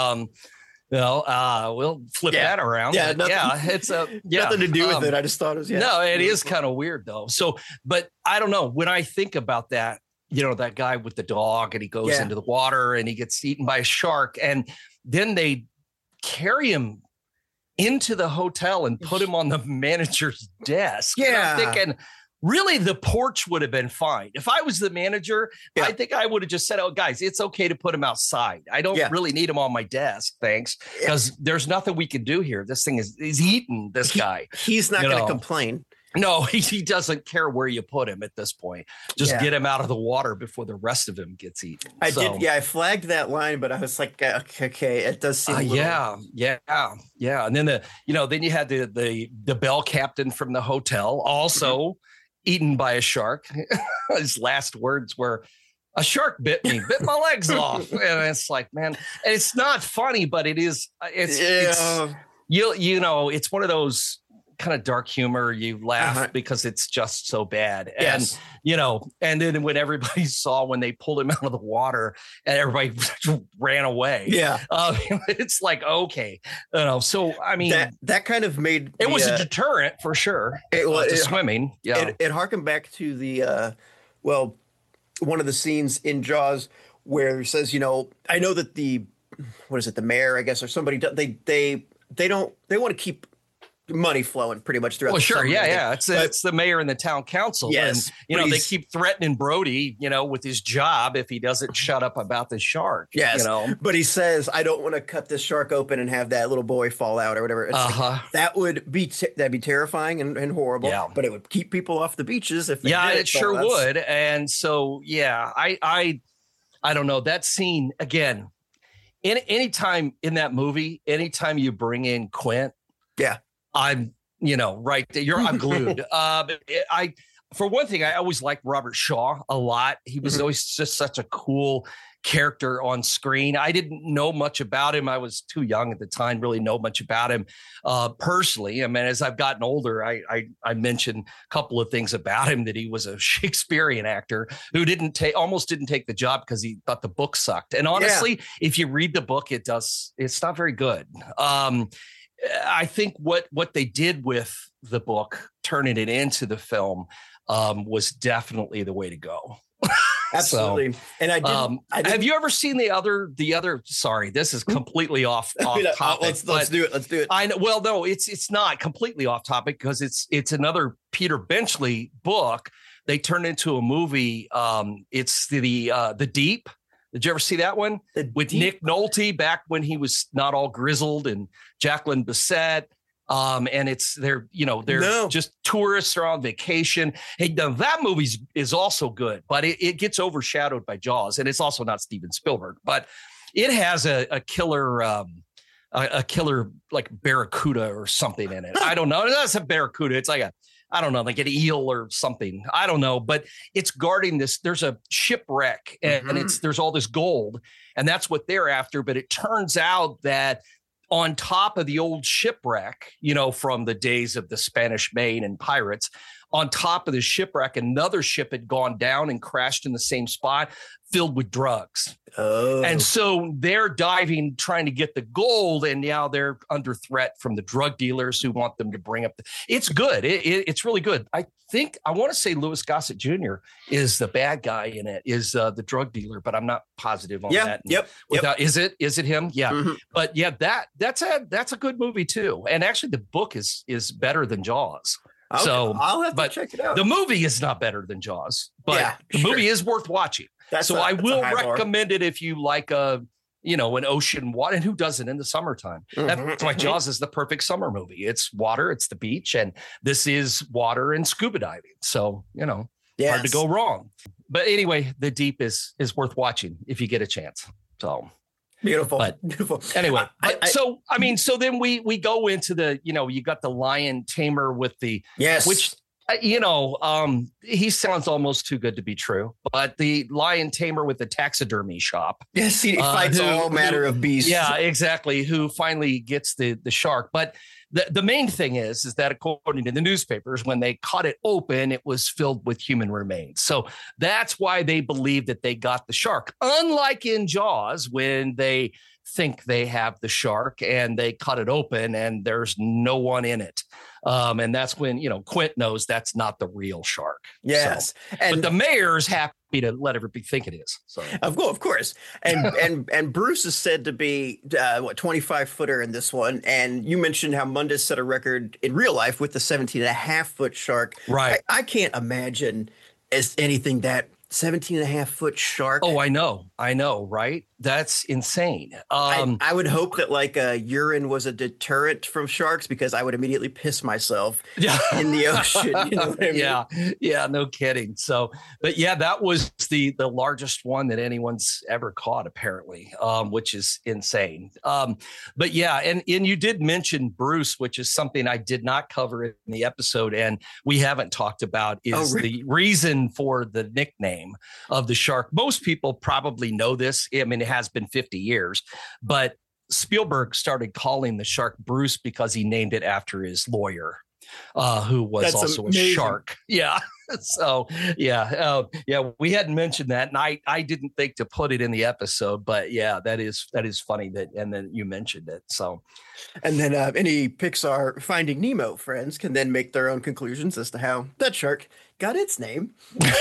We'll flip that around. Yeah, it's nothing to do with it. I just thought it was no, it is kind of weird though. So, but I don't know. When I think about that, that guy with the dog and he goes into the water and he gets eaten by a shark, and then they carry him into the hotel and put him on the manager's desk. Yeah, and I'm thinking, really, the porch would have been fine. If I was the manager, I think I would have just said, oh, guys, it's okay to put him outside. I don't really need him on my desk, thanks, because there's nothing we can do here. This thing is eating this guy. He's not going to complain. No, he doesn't care where you put him at this point. Just get him out of the water before the rest of him gets eaten. I flagged that line, but I was like, okay, it does seem yeah. And then then you had the bell captain from the hotel also eaten by a shark. His last words were, "A shark bit me, bit my legs off." And it's like, man, and it's not funny, but it is. It's one of those kind of dark humor. You laugh because it's just so bad. Yes. And then when everybody saw when they pulled him out of the water and everybody ran away. Yeah. It's like, okay. So, I mean, that kind of made it was a deterrent for sure. Swimming. Yeah. It harkened back to the, one of the scenes in Jaws where it says, I know that the mayor, I guess, or somebody, they want to keep money flowing pretty much throughout. Well, sure. Yeah. It's the mayor and the town council. Yes. And, they keep threatening Brody, with his job if he doesn't shut up about the shark. Yes. But he says, I don't want to cut this shark open and have that little boy fall out or whatever. It's like, that'd be terrifying and horrible. Yeah. But it would keep people off the beaches if they did. It sure would. And so, I don't know. That scene, again, anytime in that movie, anytime you bring in Quint, I'm, right there. I'm glued. For one thing, I always liked Robert Shaw a lot. He was always just such a cool character on screen. I didn't know much about him. I was too young at the time, really know much about him personally. I mean, as I've gotten older, I mentioned a couple of things about him, that he was a Shakespearean actor who almost didn't take the job because he thought the book sucked. And honestly, if you read the book, it's not very good. I think what they did with the book, turning it into the film, was definitely the way to go. Absolutely. And I did. Have you ever seen the other? Sorry, this is completely off topic. Let's do it. Let's do it. I know. Well, no, it's not completely off topic because it's another Peter Benchley book, they turned into a movie. It's the Deep. Did you ever see that one with Nick Nolte back when he was not all grizzled, and Jacqueline Bisset? And they're just tourists are on vacation. Hey, now that movie is also good, but it gets overshadowed by Jaws, and it's also not Steven Spielberg, but it has a killer like barracuda or something in it. I don't know. That's a barracuda. It's like like an eel or something. I don't know, but it's guarding this. There's a shipwreck and there's all this gold, and that's what they're after. But it turns out that on top of the old shipwreck, from the days of the Spanish Main and pirates, on top of the shipwreck, another ship had gone down and crashed in the same spot, filled with drugs. Oh. And so they're diving, trying to get the gold, and now they're under threat from the drug dealers who want them to bring up. It's good. It's really good. I want to say Louis Gossett Jr. is the bad guy in it, is the drug dealer, but I'm not positive on that. Yep. Is it him? Yeah. Mm-hmm. But yeah, that's a good movie too. And actually, the book is better than Jaws. Okay, so I'll have to check it out. The movie is not better than Jaws, but the movie is worth watching. I will recommend it if you like an ocean water, and who doesn't in the summertime? That's why Jaws is the perfect summer movie. It's water, it's the beach, and this is water and scuba diving. So, hard to go wrong. But anyway, The Deep is worth watching if you get a chance. So beautiful. Anyway, so then we go into the, you got the lion tamer with the, which, he sounds almost too good to be true, but the lion tamer with the taxidermy shop. Yes, he fights all manner of beasts. Yeah, exactly. Who finally gets the shark. But the main thing is that according to the newspapers, when they cut it open, it was filled with human remains. So that's why they believe that they got the shark. Unlike in Jaws, when they think they have the shark and they cut it open and there's no one in it. And that's when, Quint knows that's not the real shark. Yes. So, but the mayor's happy to let everybody think it is. So of course. And Bruce is said to be 25-footer in this one. And you mentioned how Mundus set a record in real life with the 17.5-foot shark. Right. I can't imagine as anything that 17.5-foot shark. Oh, I know. Right? That's insane. I would hope that urine was a deterrent from sharks, because I would immediately piss myself in the ocean. You know what I mean? Yeah, no kidding. So, but yeah, that was the largest one that anyone's ever caught, apparently, which is insane. But yeah, and you did mention Bruce, which is something I did not cover in the episode, and we haven't talked about, is the reason for the nickname of the shark. Most people probably know this. I mean, it has been 50 years, but Spielberg started calling the shark Bruce because he named it after his lawyer, who was That's also amazing. a shark. Yeah. So, we hadn't mentioned that, and I didn't think to put it in the episode, but yeah, that is funny and then you mentioned it. So, and then any Pixar Finding Nemo friends can then make their own conclusions as to how that shark got its name.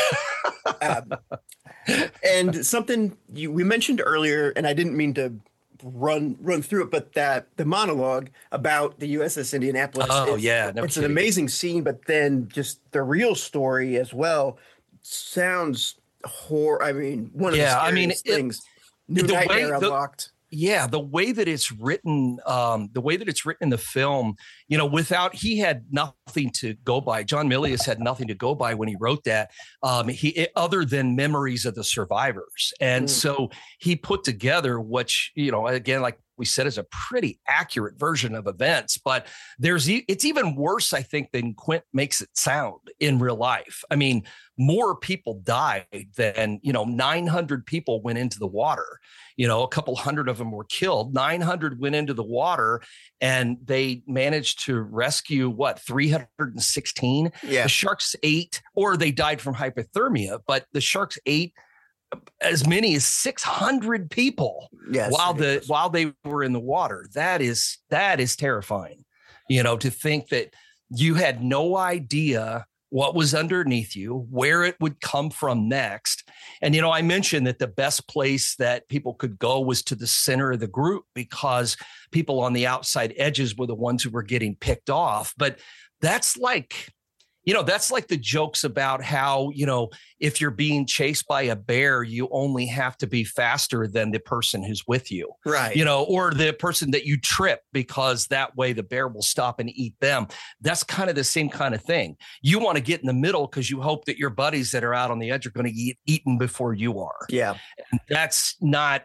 And something we mentioned earlier, and I didn't mean to run through it, but that the monologue about the USS Indianapolis. It's an amazing scene, but then just the real story as well sounds one of the scariest things. New Nightmare Unlocked. Yeah, the way that it's written, in the film, without, he had nothing to go by. John Milius had nothing to go by when he wrote that, other than memories of the survivors. And so he put together, which, again, like we said, is a pretty accurate version of events, but it's even worse, I think, than Quint makes it sound in real life. I mean, more people died than, 900 people went into the water. A couple hundred of them were killed. 900 went into the water, and they managed to rescue 316. Yeah. The sharks ate, or they died from hypothermia, but the sharks ate as many as 600 people while they were in the water. That is terrifying. To think that you had no idea what was underneath you, where it would come from next. And, I mentioned that the best place that people could go was to the center of the group, because people on the outside edges were the ones who were getting picked off. But that's like, That's like the jokes about how, if you're being chased by a bear, you only have to be faster than the person who's with you. Right. Or the person that you trip, because that way the bear will stop and eat them. That's kind of the same kind of thing. You want to get in the middle because you hope that your buddies that are out on the edge are going to get eaten before you are. Yeah. And that's not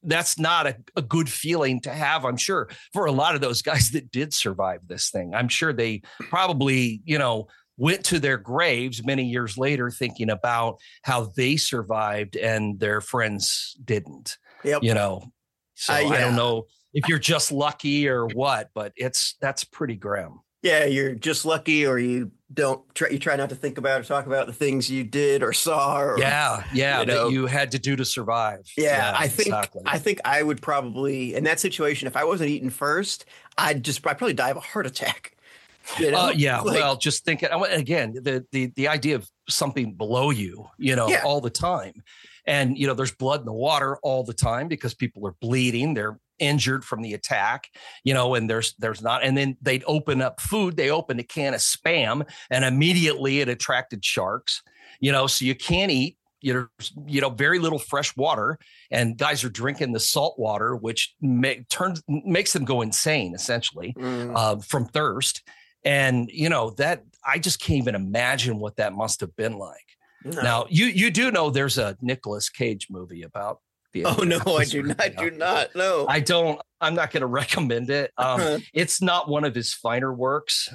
a good feeling to have, I'm sure, for a lot of those guys that did survive this thing. I'm sure they probably, went to their graves many years later thinking about how they survived and their friends didn't. Yep. So I don't know if you're just lucky or what, but that's pretty grim. Yeah, you're just lucky, or you try not to think about or talk about the things you did or saw. Or, that you had to do to survive. Yeah, I think I would probably, in that situation, if I wasn't eaten first, I'd probably die of a heart attack. Well, just thinking again, the idea of something below you, all the time. And, there's blood in the water all the time because people are bleeding. They're injured from the attack, and there's not. And then they'd open up food. They opened a can of Spam and immediately it attracted sharks, so you can't eat. Very little fresh water, and guys are drinking the salt water, which makes them go insane, essentially, from thirst. And, that I just can't even imagine what that must have been like. No. Now, you do know there's a Nicolas Cage movie about the. Oh, no, I do not. No, I don't. I'm not going to recommend it. It's not one of his finer works.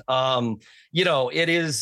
It is,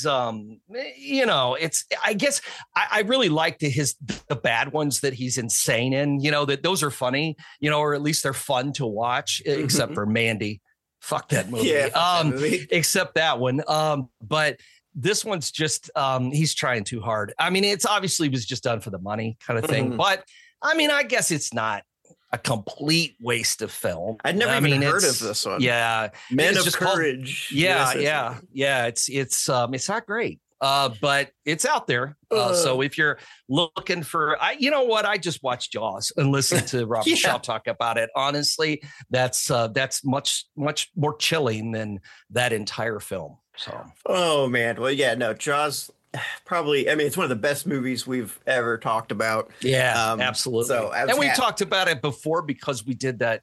it's, I guess I really like the bad ones that he's insane in, that those are funny, or at least they're fun to watch, except for Mandy. Fuck that movie. Yeah, that movie. Except that one. But this one's just, he's trying too hard. I mean, it's obviously was just done for the money kind of thing. But I mean, I guess it's not a complete waste of film. I'd never even heard of this one. Yeah. Men of Courage. Yeah. It's not great. But it's out there. So if you're looking for, you know what? I just watched Jaws and listened to Robert Shaw talk about it. Honestly, that's much, much more chilling than that entire film. So. Oh man. Well, yeah, no, Jaws probably, I mean, it's one of the best movies we've ever talked about. Yeah, absolutely. So we talked about it before because we did that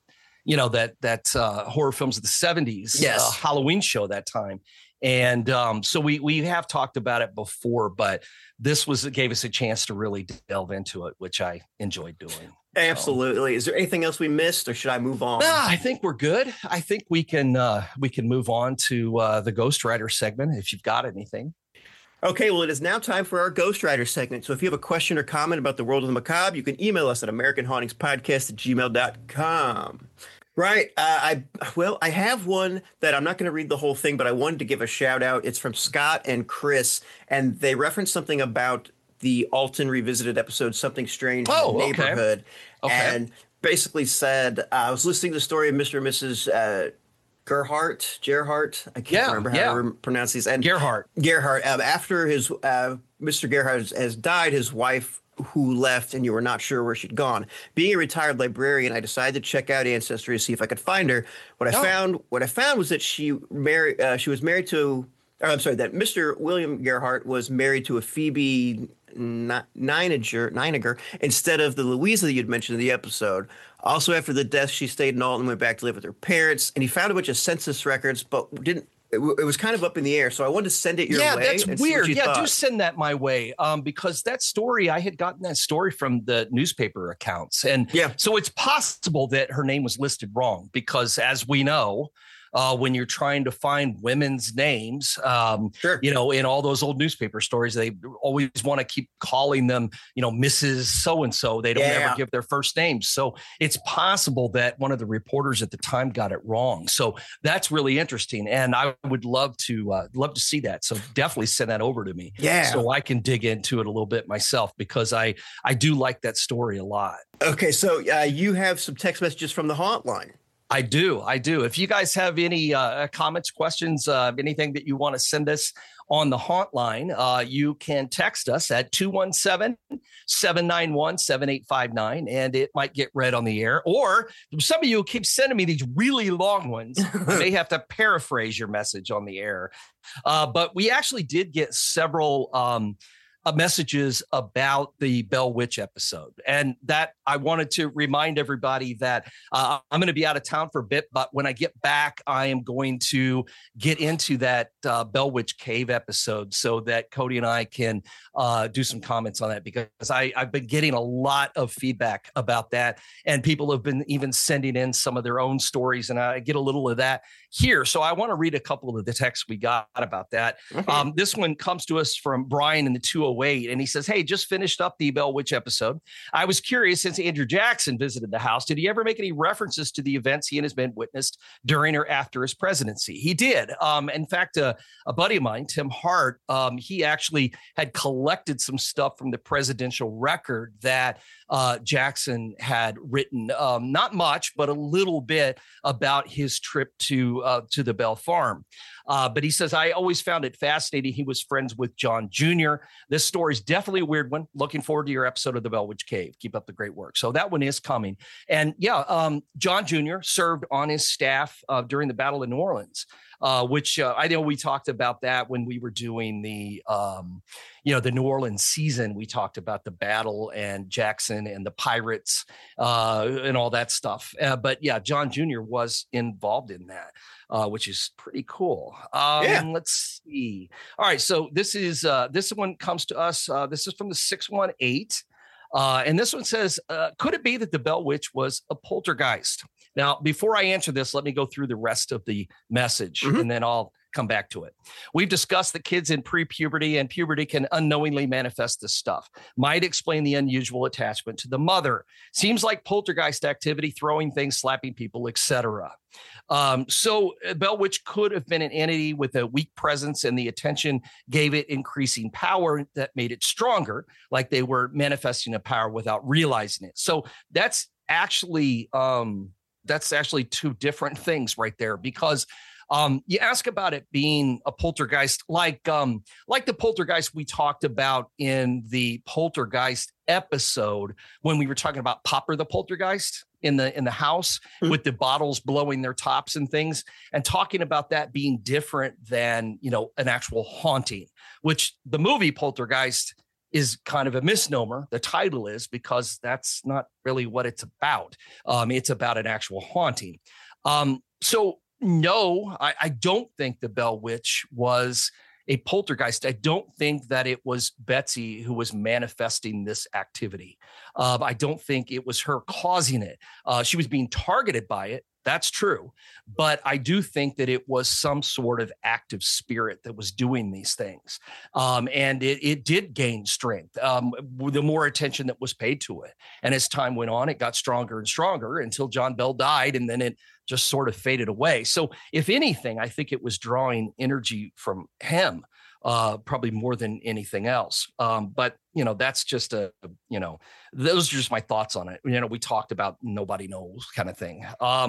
horror films of the 70s Halloween show that time. And so we have talked about it before, but this gave us a chance to really delve into it, which I enjoyed doing. Absolutely. Is there anything else we missed, or should I move on? I think we're good. I think we can move on to the Ghost Rider segment if you've got anything. Okay, well, it is now time for our Ghost Rider segment. So if you have a question or comment about the world of the macabre, you can email us at AmericanHauntingspodcast@gmail.com. Right. I have one that I'm not going to read the whole thing, but I wanted to give a shout out. It's from Scott and Chris, and they referenced something about the Alton Revisited episode, Something Strange in the Neighborhood. Okay. And basically said, I was listening to the story of Mr. and Mrs. Gerhardt. I can't remember how to pronounce these. And Gerhardt. After his Mr. Gerhardt has died, his wife, who left and you were not sure where she'd gone. Being a retired librarian, I decided to check out Ancestry to see if I could find her. What I found was that that Mr. William Gerhardt was married to a Phoebe Nininger instead of the Louisa that you'd mentioned in the episode. Also, after the death, she stayed in Alton and went back to live with her parents. And he found a bunch of census records, but it was kind of up in the air, so I wanted to send it your way. Yeah, that's weird. Yeah, do send that my way, because that story, I had gotten that story from the newspaper accounts. And so it's possible that her name was listed wrong because, as we know, when you're trying to find women's names, in all those old newspaper stories, they always want to keep calling them, Mrs. So-and-so. They don't ever give their first names. So it's possible that one of the reporters at the time got it wrong. So that's really interesting. And I would love to see that. So definitely send that over to me. Yeah. So I can dig into it a little bit myself because I do like that story a lot. Okay. So you have some text messages from the hotline. I do. If you guys have any comments, questions, anything that you want to send us on the hotline, you can text us at 217-791-7859, and it might get read on the air. Or some of you keep sending me these really long ones. I may have to paraphrase your message on the air. But we actually did get several messages about the Bell Witch episode. And that I wanted to remind everybody that I'm going to be out of town for a bit, but when I get back, I am going to get into that Bell Witch Cave episode so that Cody and I can do some comments on that, because I've been getting a lot of feedback about that, and people have been even sending in some of their own stories, and I get a little of that here. So I want to read a couple of the texts we got about that. Okay. This one comes to us from Brian in the 208, and he says, hey, just finished up the Bell Witch episode. I was curious, since Andrew Jackson visited the house, did he ever make any references to the events he and his men witnessed during or after his presidency? He did. In fact, a buddy of mine, Tim Hart, he actually had collected some stuff from the presidential record that Jackson had written, not much, but a little bit about his trip to the Bell Farm. But he says, I always found it fascinating. He was friends with John Jr. This story is definitely a weird one. Looking forward to your episode of the Bell Witch Cave. Keep up the great work. So that one is coming. And John Jr. served on his staff during the Battle of New Orleans, which I know we talked about that when we were doing the New Orleans season. We talked about the battle and Jackson and the pirates and all that stuff. But yeah, John Jr. was involved in that, which is pretty cool. Let's see. All right. So this one comes to us. This is from the 618. And this one says, could it be that the Bell Witch was a poltergeist? Now, before I answer this, let me go through the rest of the message, and then I'll come back to it. We've discussed that kids in pre-puberty and puberty can unknowingly manifest this stuff. Might explain the unusual attachment to the mother. Seems like poltergeist activity, throwing things, slapping people, etc. So Bell Witch could have been an entity with a weak presence, and the attention gave it increasing power that made it stronger, like they were manifesting a power without realizing it. So that's actually two different things right there, because you ask about it being a poltergeist, like the poltergeist we talked about in the poltergeist episode when we were talking about Popper the poltergeist in the house with the bottles blowing their tops and things, and talking about that being different than, an actual haunting, which the movie Poltergeist is kind of a misnomer. The title is, because that's not really what it's about. It's about an actual haunting. So no, I don't think the Bell Witch was a poltergeist. I don't think that it was Betsy who was manifesting this activity. I don't think it was her causing it. She was being targeted by it. That's true. But I do think that it was some sort of active spirit that was doing these things. And it did gain strength the more attention that was paid to it. And as time went on, it got stronger and stronger until John Bell died, and then it just sort of faded away. So if anything, I think it was drawing energy from him, probably more than anything else. But, that's just those are just my thoughts on it. We talked about nobody knows kind of thing.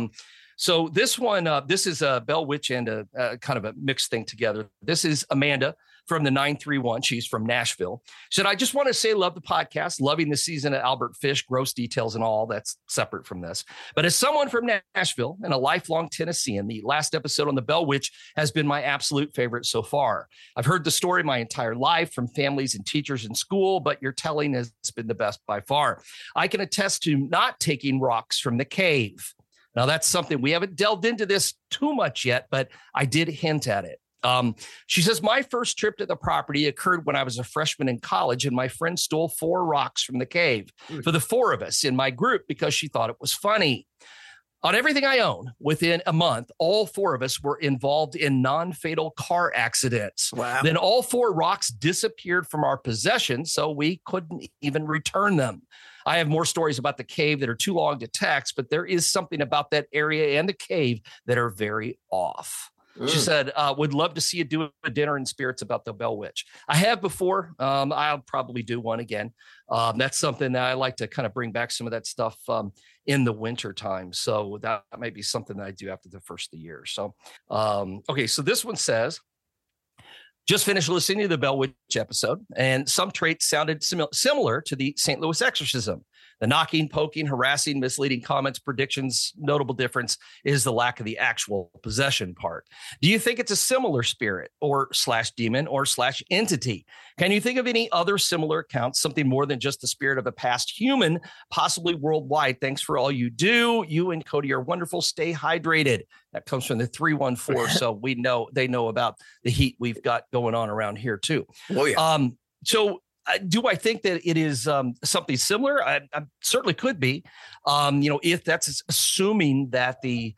So this one, this is a Bell Witch and a kind of a mixed thing together. This is Amanda from the 931. She's from Nashville. She said, I just want to say, love the podcast, loving the season of Albert Fish, gross details and all. That's separate from this. But as someone from Nashville and a lifelong Tennessean, the last episode on the Bell Witch has been my absolute favorite so far. I've heard the story my entire life from families and teachers in school, but your telling has been the best by far. I can attest to not taking rocks from the cave. Now, that's something we haven't delved into this too much yet, but I did hint at it. She says, my first trip to the property occurred when I was a freshman in college, and my friend stole 4 rocks from the cave for the 4 of us in my group because she thought it was funny. On everything I own, within a month, all 4 of us were involved in non-fatal car accidents. Wow. Then all 4 rocks disappeared from our possession, so we couldn't even return them. I have more stories about the cave that are too long to text, but there is something about that area and the cave that are very off. She said, would love to see you do a dinner in spirits about the Bell Witch. I have before. I'll probably do one again. That's something that I like to kind of bring back some of that stuff in the winter time. So that might be something that I do after the first of the year. So, okay. So this one says, just finished listening to the Bell Witch episode, and some traits sounded similar to the St. Louis exorcism. The knocking, poking, harassing, misleading comments, predictions. Notable difference is the lack of the actual possession part. Do you think it's a similar spirit or / demon or / entity? Can you think of any other similar accounts, something more than just the spirit of a past human, possibly worldwide? Thanks for all you do. You and Cody are wonderful. Stay hydrated. That comes from the 314. So they know about the heat we've got going on around here too. Oh yeah. Do I think that it is something similar? I certainly could be. If that's assuming that the,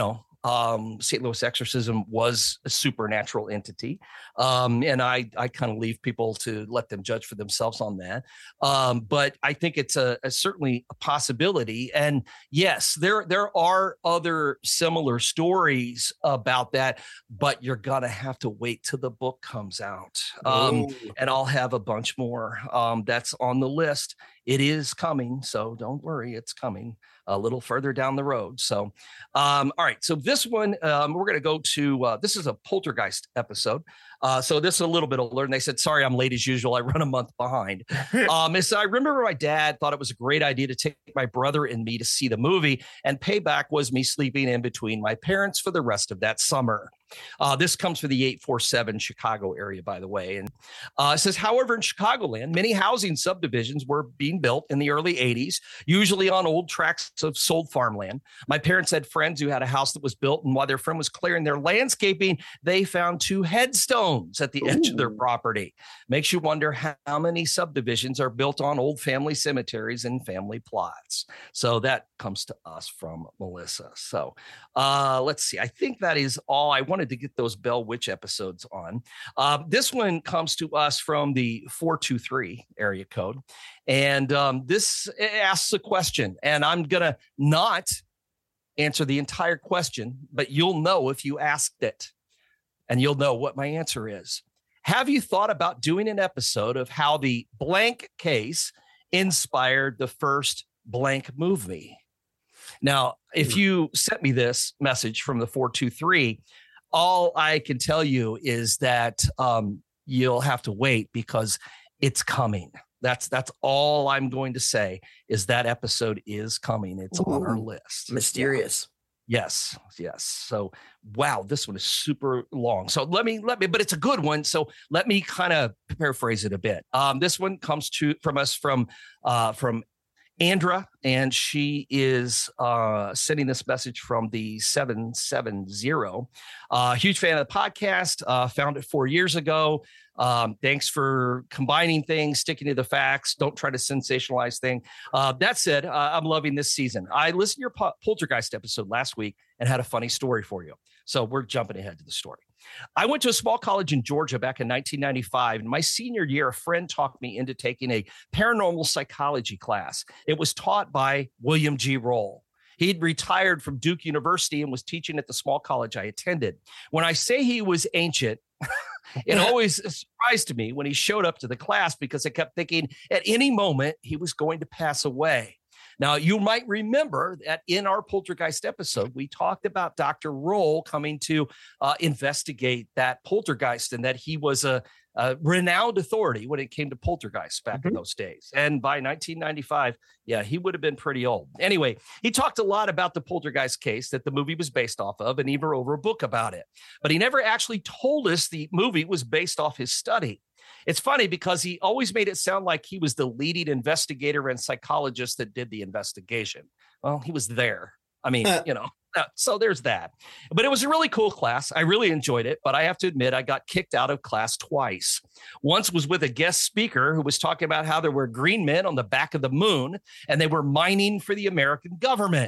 St. Louis exorcism was a supernatural entity. And I kind of leave people to let them judge for themselves on that. But I think it's certainly a possibility. And yes, there are other similar stories about that, but you're going to have to wait till the book comes out. And I'll have a bunch more that's on the list. It is coming. So don't worry, it's coming a little further down the road. So, all right. So this one, we're going to go to, this is a Poltergeist episode. So this is a little bit alert. And they said, sorry, I'm late as usual. I run a month behind. I remember my dad thought it was a great idea to take my brother and me to see the movie, and payback was me sleeping in between my parents for the rest of that summer. This comes from the 847 Chicago area, by the way. And it says, however, in Chicagoland, many housing subdivisions were being built in the early 80s, usually on old tracts of sold farmland. My parents had friends who had a house that was built, and while their friend was clearing their landscaping, they found 2 headstones at the edge of their property. Makes you wonder how many subdivisions are built on old family cemeteries and family plots. So that comes to us from Melissa. So let's see. I think that is all. I wanted to get those Bell Witch episodes on. This one comes to us from the 423 area code. And this asks a question, and I'm going to not answer the entire question, but you'll know if you asked it, and you'll know what my answer is. Have you thought about doing an episode of how the blank case inspired the first blank movie? Now, if you sent me this message from the 423, all I can tell you is that you'll have to wait because it's coming. That's all I'm going to say is that episode is coming. It's on our list. Mysterious. Yes. So, wow, this one is super long. So let me, but it's a good one. So let me kind of paraphrase it a bit. This one comes from us from Andra, and she is sending this message from the 770. Huge fan of the podcast. Found it 4 years ago. Thanks for combining things, sticking to the facts. Don't try to sensationalize things. That said, I'm loving this season. I listened to your Poltergeist episode last week and had a funny story for you. So we're jumping ahead to the story. I went to a small college in Georgia back in 1995. In my senior year, a friend talked me into taking a paranormal psychology class. It was taught by William G. Roll. He'd retired from Duke University and was teaching at the small college I attended. When I say he was ancient, it always surprised me when he showed up to the class because I kept thinking at any moment he was going to pass away. Now, you might remember that in our Poltergeist episode, we talked about Dr. Roll coming to investigate that poltergeist and that he was a renowned authority when it came to poltergeists back in those days. And by 1995, he would have been pretty old. Anyway, he talked a lot about the poltergeist case that the movie was based off of and even wrote a book about it. But he never actually told us the movie was based off his study. It's funny because he always made it sound like he was the leading investigator and psychologist that did the investigation. Well, he was there. I mean, so there's that. But it was a really cool class. I really enjoyed it. But I have to admit, I got kicked out of class twice. Once was with a guest speaker who was talking about how there were green men on the back of the moon and they were mining for the American government.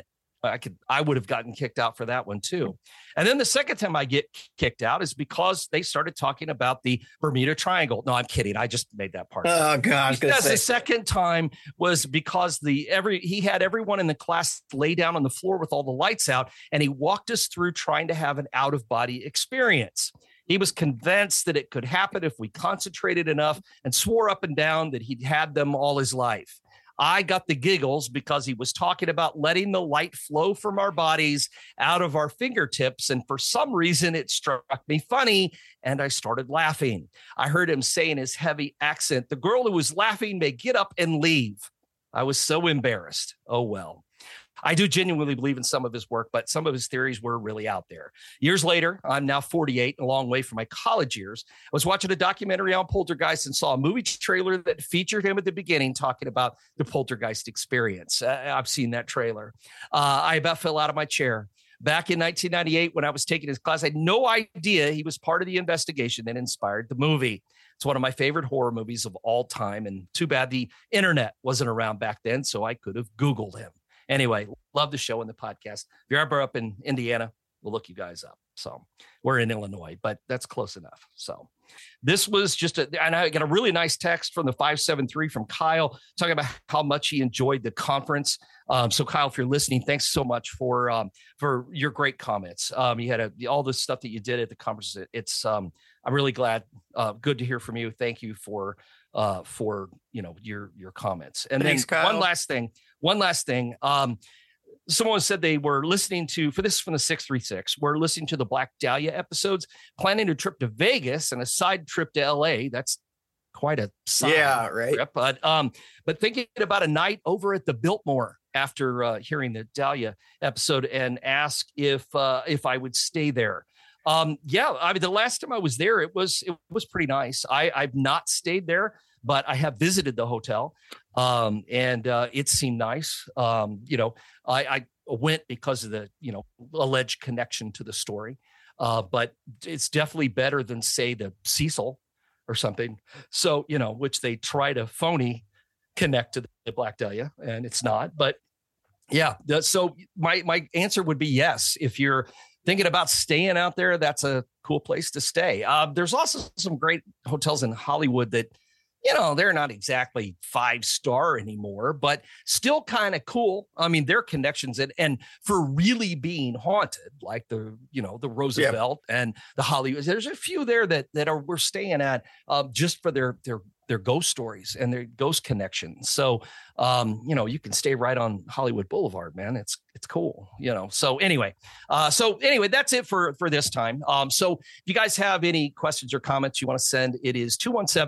I would have gotten kicked out for that one too. And then the second time I get kicked out is because they started talking about the Bermuda Triangle. No, I'm kidding. I just made that part. Oh God! Because the second time was because he had everyone in the class lay down on the floor with all the lights out, and he walked us through trying to have an out-of-body experience. He was convinced that it could happen if we concentrated enough, and swore up and down that he'd had them all his life. I got the giggles because he was talking about letting the light flow from our bodies out of our fingertips. And for some reason, it struck me funny, and I started laughing. I heard him say in his heavy accent, "The girl who was laughing may get up and leave." I was so embarrassed. Oh, well. I do genuinely believe in some of his work, but some of his theories were really out there. Years later, I'm now 48, a long way from my college years. I was watching a documentary on Poltergeist and saw a movie trailer that featured him at the beginning talking about the Poltergeist experience. I've seen that trailer. I about fell out of my chair. Back in 1998, when I was taking his class, I had no idea he was part of the investigation that inspired the movie. It's one of my favorite horror movies of all time, and too bad the internet wasn't around back then, so I could have Googled him. Anyway, love the show and the podcast. If you're ever up in Indiana, we'll look you guys up. So we're in Illinois, but that's close enough. So this was just and I got a really nice text from the 573 from Kyle talking about how much he enjoyed the conference. So Kyle, if you're listening, thanks so much for your great comments. You had all the stuff that you did at the conference. I'm really glad. Good to hear from you. Thank you for your comments. And thanks, then Kyle. One last thing. Someone said they were listening to, for this from the 636, we're listening to the Black Dahlia episodes, planning a trip to Vegas and a side trip to LA. That's quite a side trip. But thinking about a night over at the Biltmore after hearing the Dahlia episode, and ask if I would stay there. I mean, the last time I was there, it was pretty nice. I've not stayed there, but I have visited the hotel, and it seemed nice. I went because of the alleged connection to the story, but it's definitely better than, say, the Cecil or something. So which they try to phony connect to the Black Dahlia, and it's not. But yeah, so my answer would be yes. If you're thinking about staying out there, that's a cool place to stay. There's also some great hotels in Hollywood that, they're not exactly 5-star anymore, but still kind of cool. I mean, their connections and for really being haunted, like the Roosevelt and the Hollywood. There's a few there that we're staying at just for their ghost stories and their ghost connections. So, you can stay right on Hollywood Boulevard, man. It's cool, So anyway, that's it for this time. So if you guys have any questions or comments you want to send, it is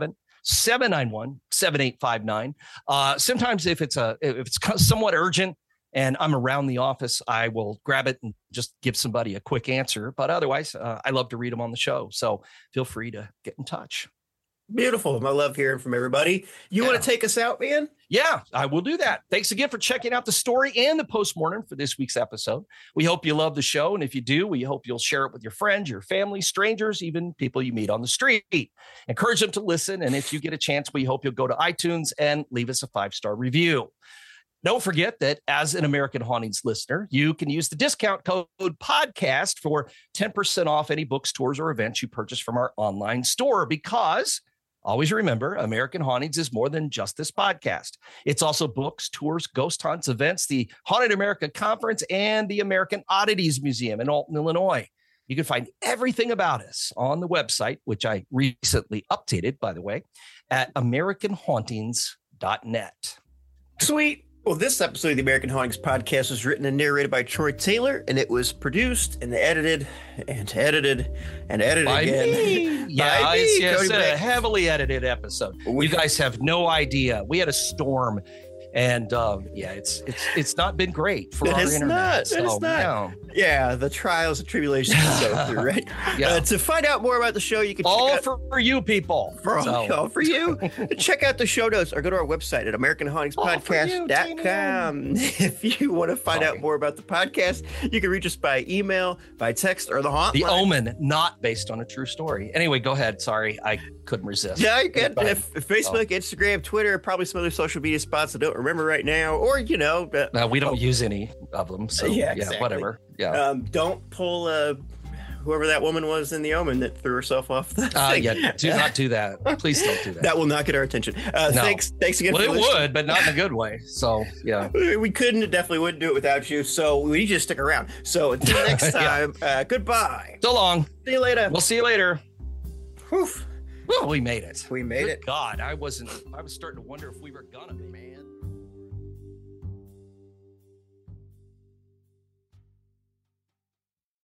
217-791-7859. Sometimes if it's somewhat urgent and I'm around the office, I will grab it and just give somebody a quick answer. But otherwise, I love to read them on the show. So feel free to get in touch. Beautiful. I love hearing from everybody. You want to take us out, man? Yeah, I will do that. Thanks again for checking out the story and the postmortem for this week's episode. We hope you love the show. And if you do, we hope you'll share it with your friends, your family, strangers, even people you meet on the street. Encourage them to listen. And if you get a chance, we hope you'll go to iTunes and leave us a 5-star review. Don't forget that as an American Hauntings listener, you can use the discount code podcast for 10% off any books, tours, or events you purchase from our online store, because always remember, American Hauntings is more than just this podcast. It's also books, tours, ghost hunts, events, the Haunted America Conference, and the American Oddities Museum in Alton, Illinois. You can find everything about us on the website, which I recently updated, by the way, at AmericanHauntings.net. Sweet. Well, this episode of the American Hauntings podcast was written and narrated by Troy Taylor, and it was produced and edited by again. Me. Yeah, it's a heavily edited episode. You guys have no idea. We had a storm, and it's not been great for our internet. It's not. Yeah, the trials and tribulations to go through, right? To find out more about the show, you can check out for you people. All for you. Check out the show notes or go to our website at AmericanHauntingsPodcast.com. If you want to find out more about the podcast, you can reach us by email, by text, or the hauntline. The Omen, not based on a true story. Anyway, go ahead. Sorry, I couldn't resist. Yeah, you get Facebook, Instagram, Twitter, probably some other social media spots I don't remember right now. Or, we don't use any of them. So, exactly. Whatever. Yeah. Don't pull whoever that woman was in The Omen that threw herself off the thing. Do not do that. Please don't do that. That will not get our attention. No. Thanks again for listening. It would, but not in a good way. So, yeah. We definitely wouldn't do it without you. So we just stick around. So until next time, goodbye. So long. See you later. We'll see you later. Whew. Well, we made it. We made it. God, I was starting to wonder if we were gonna, man.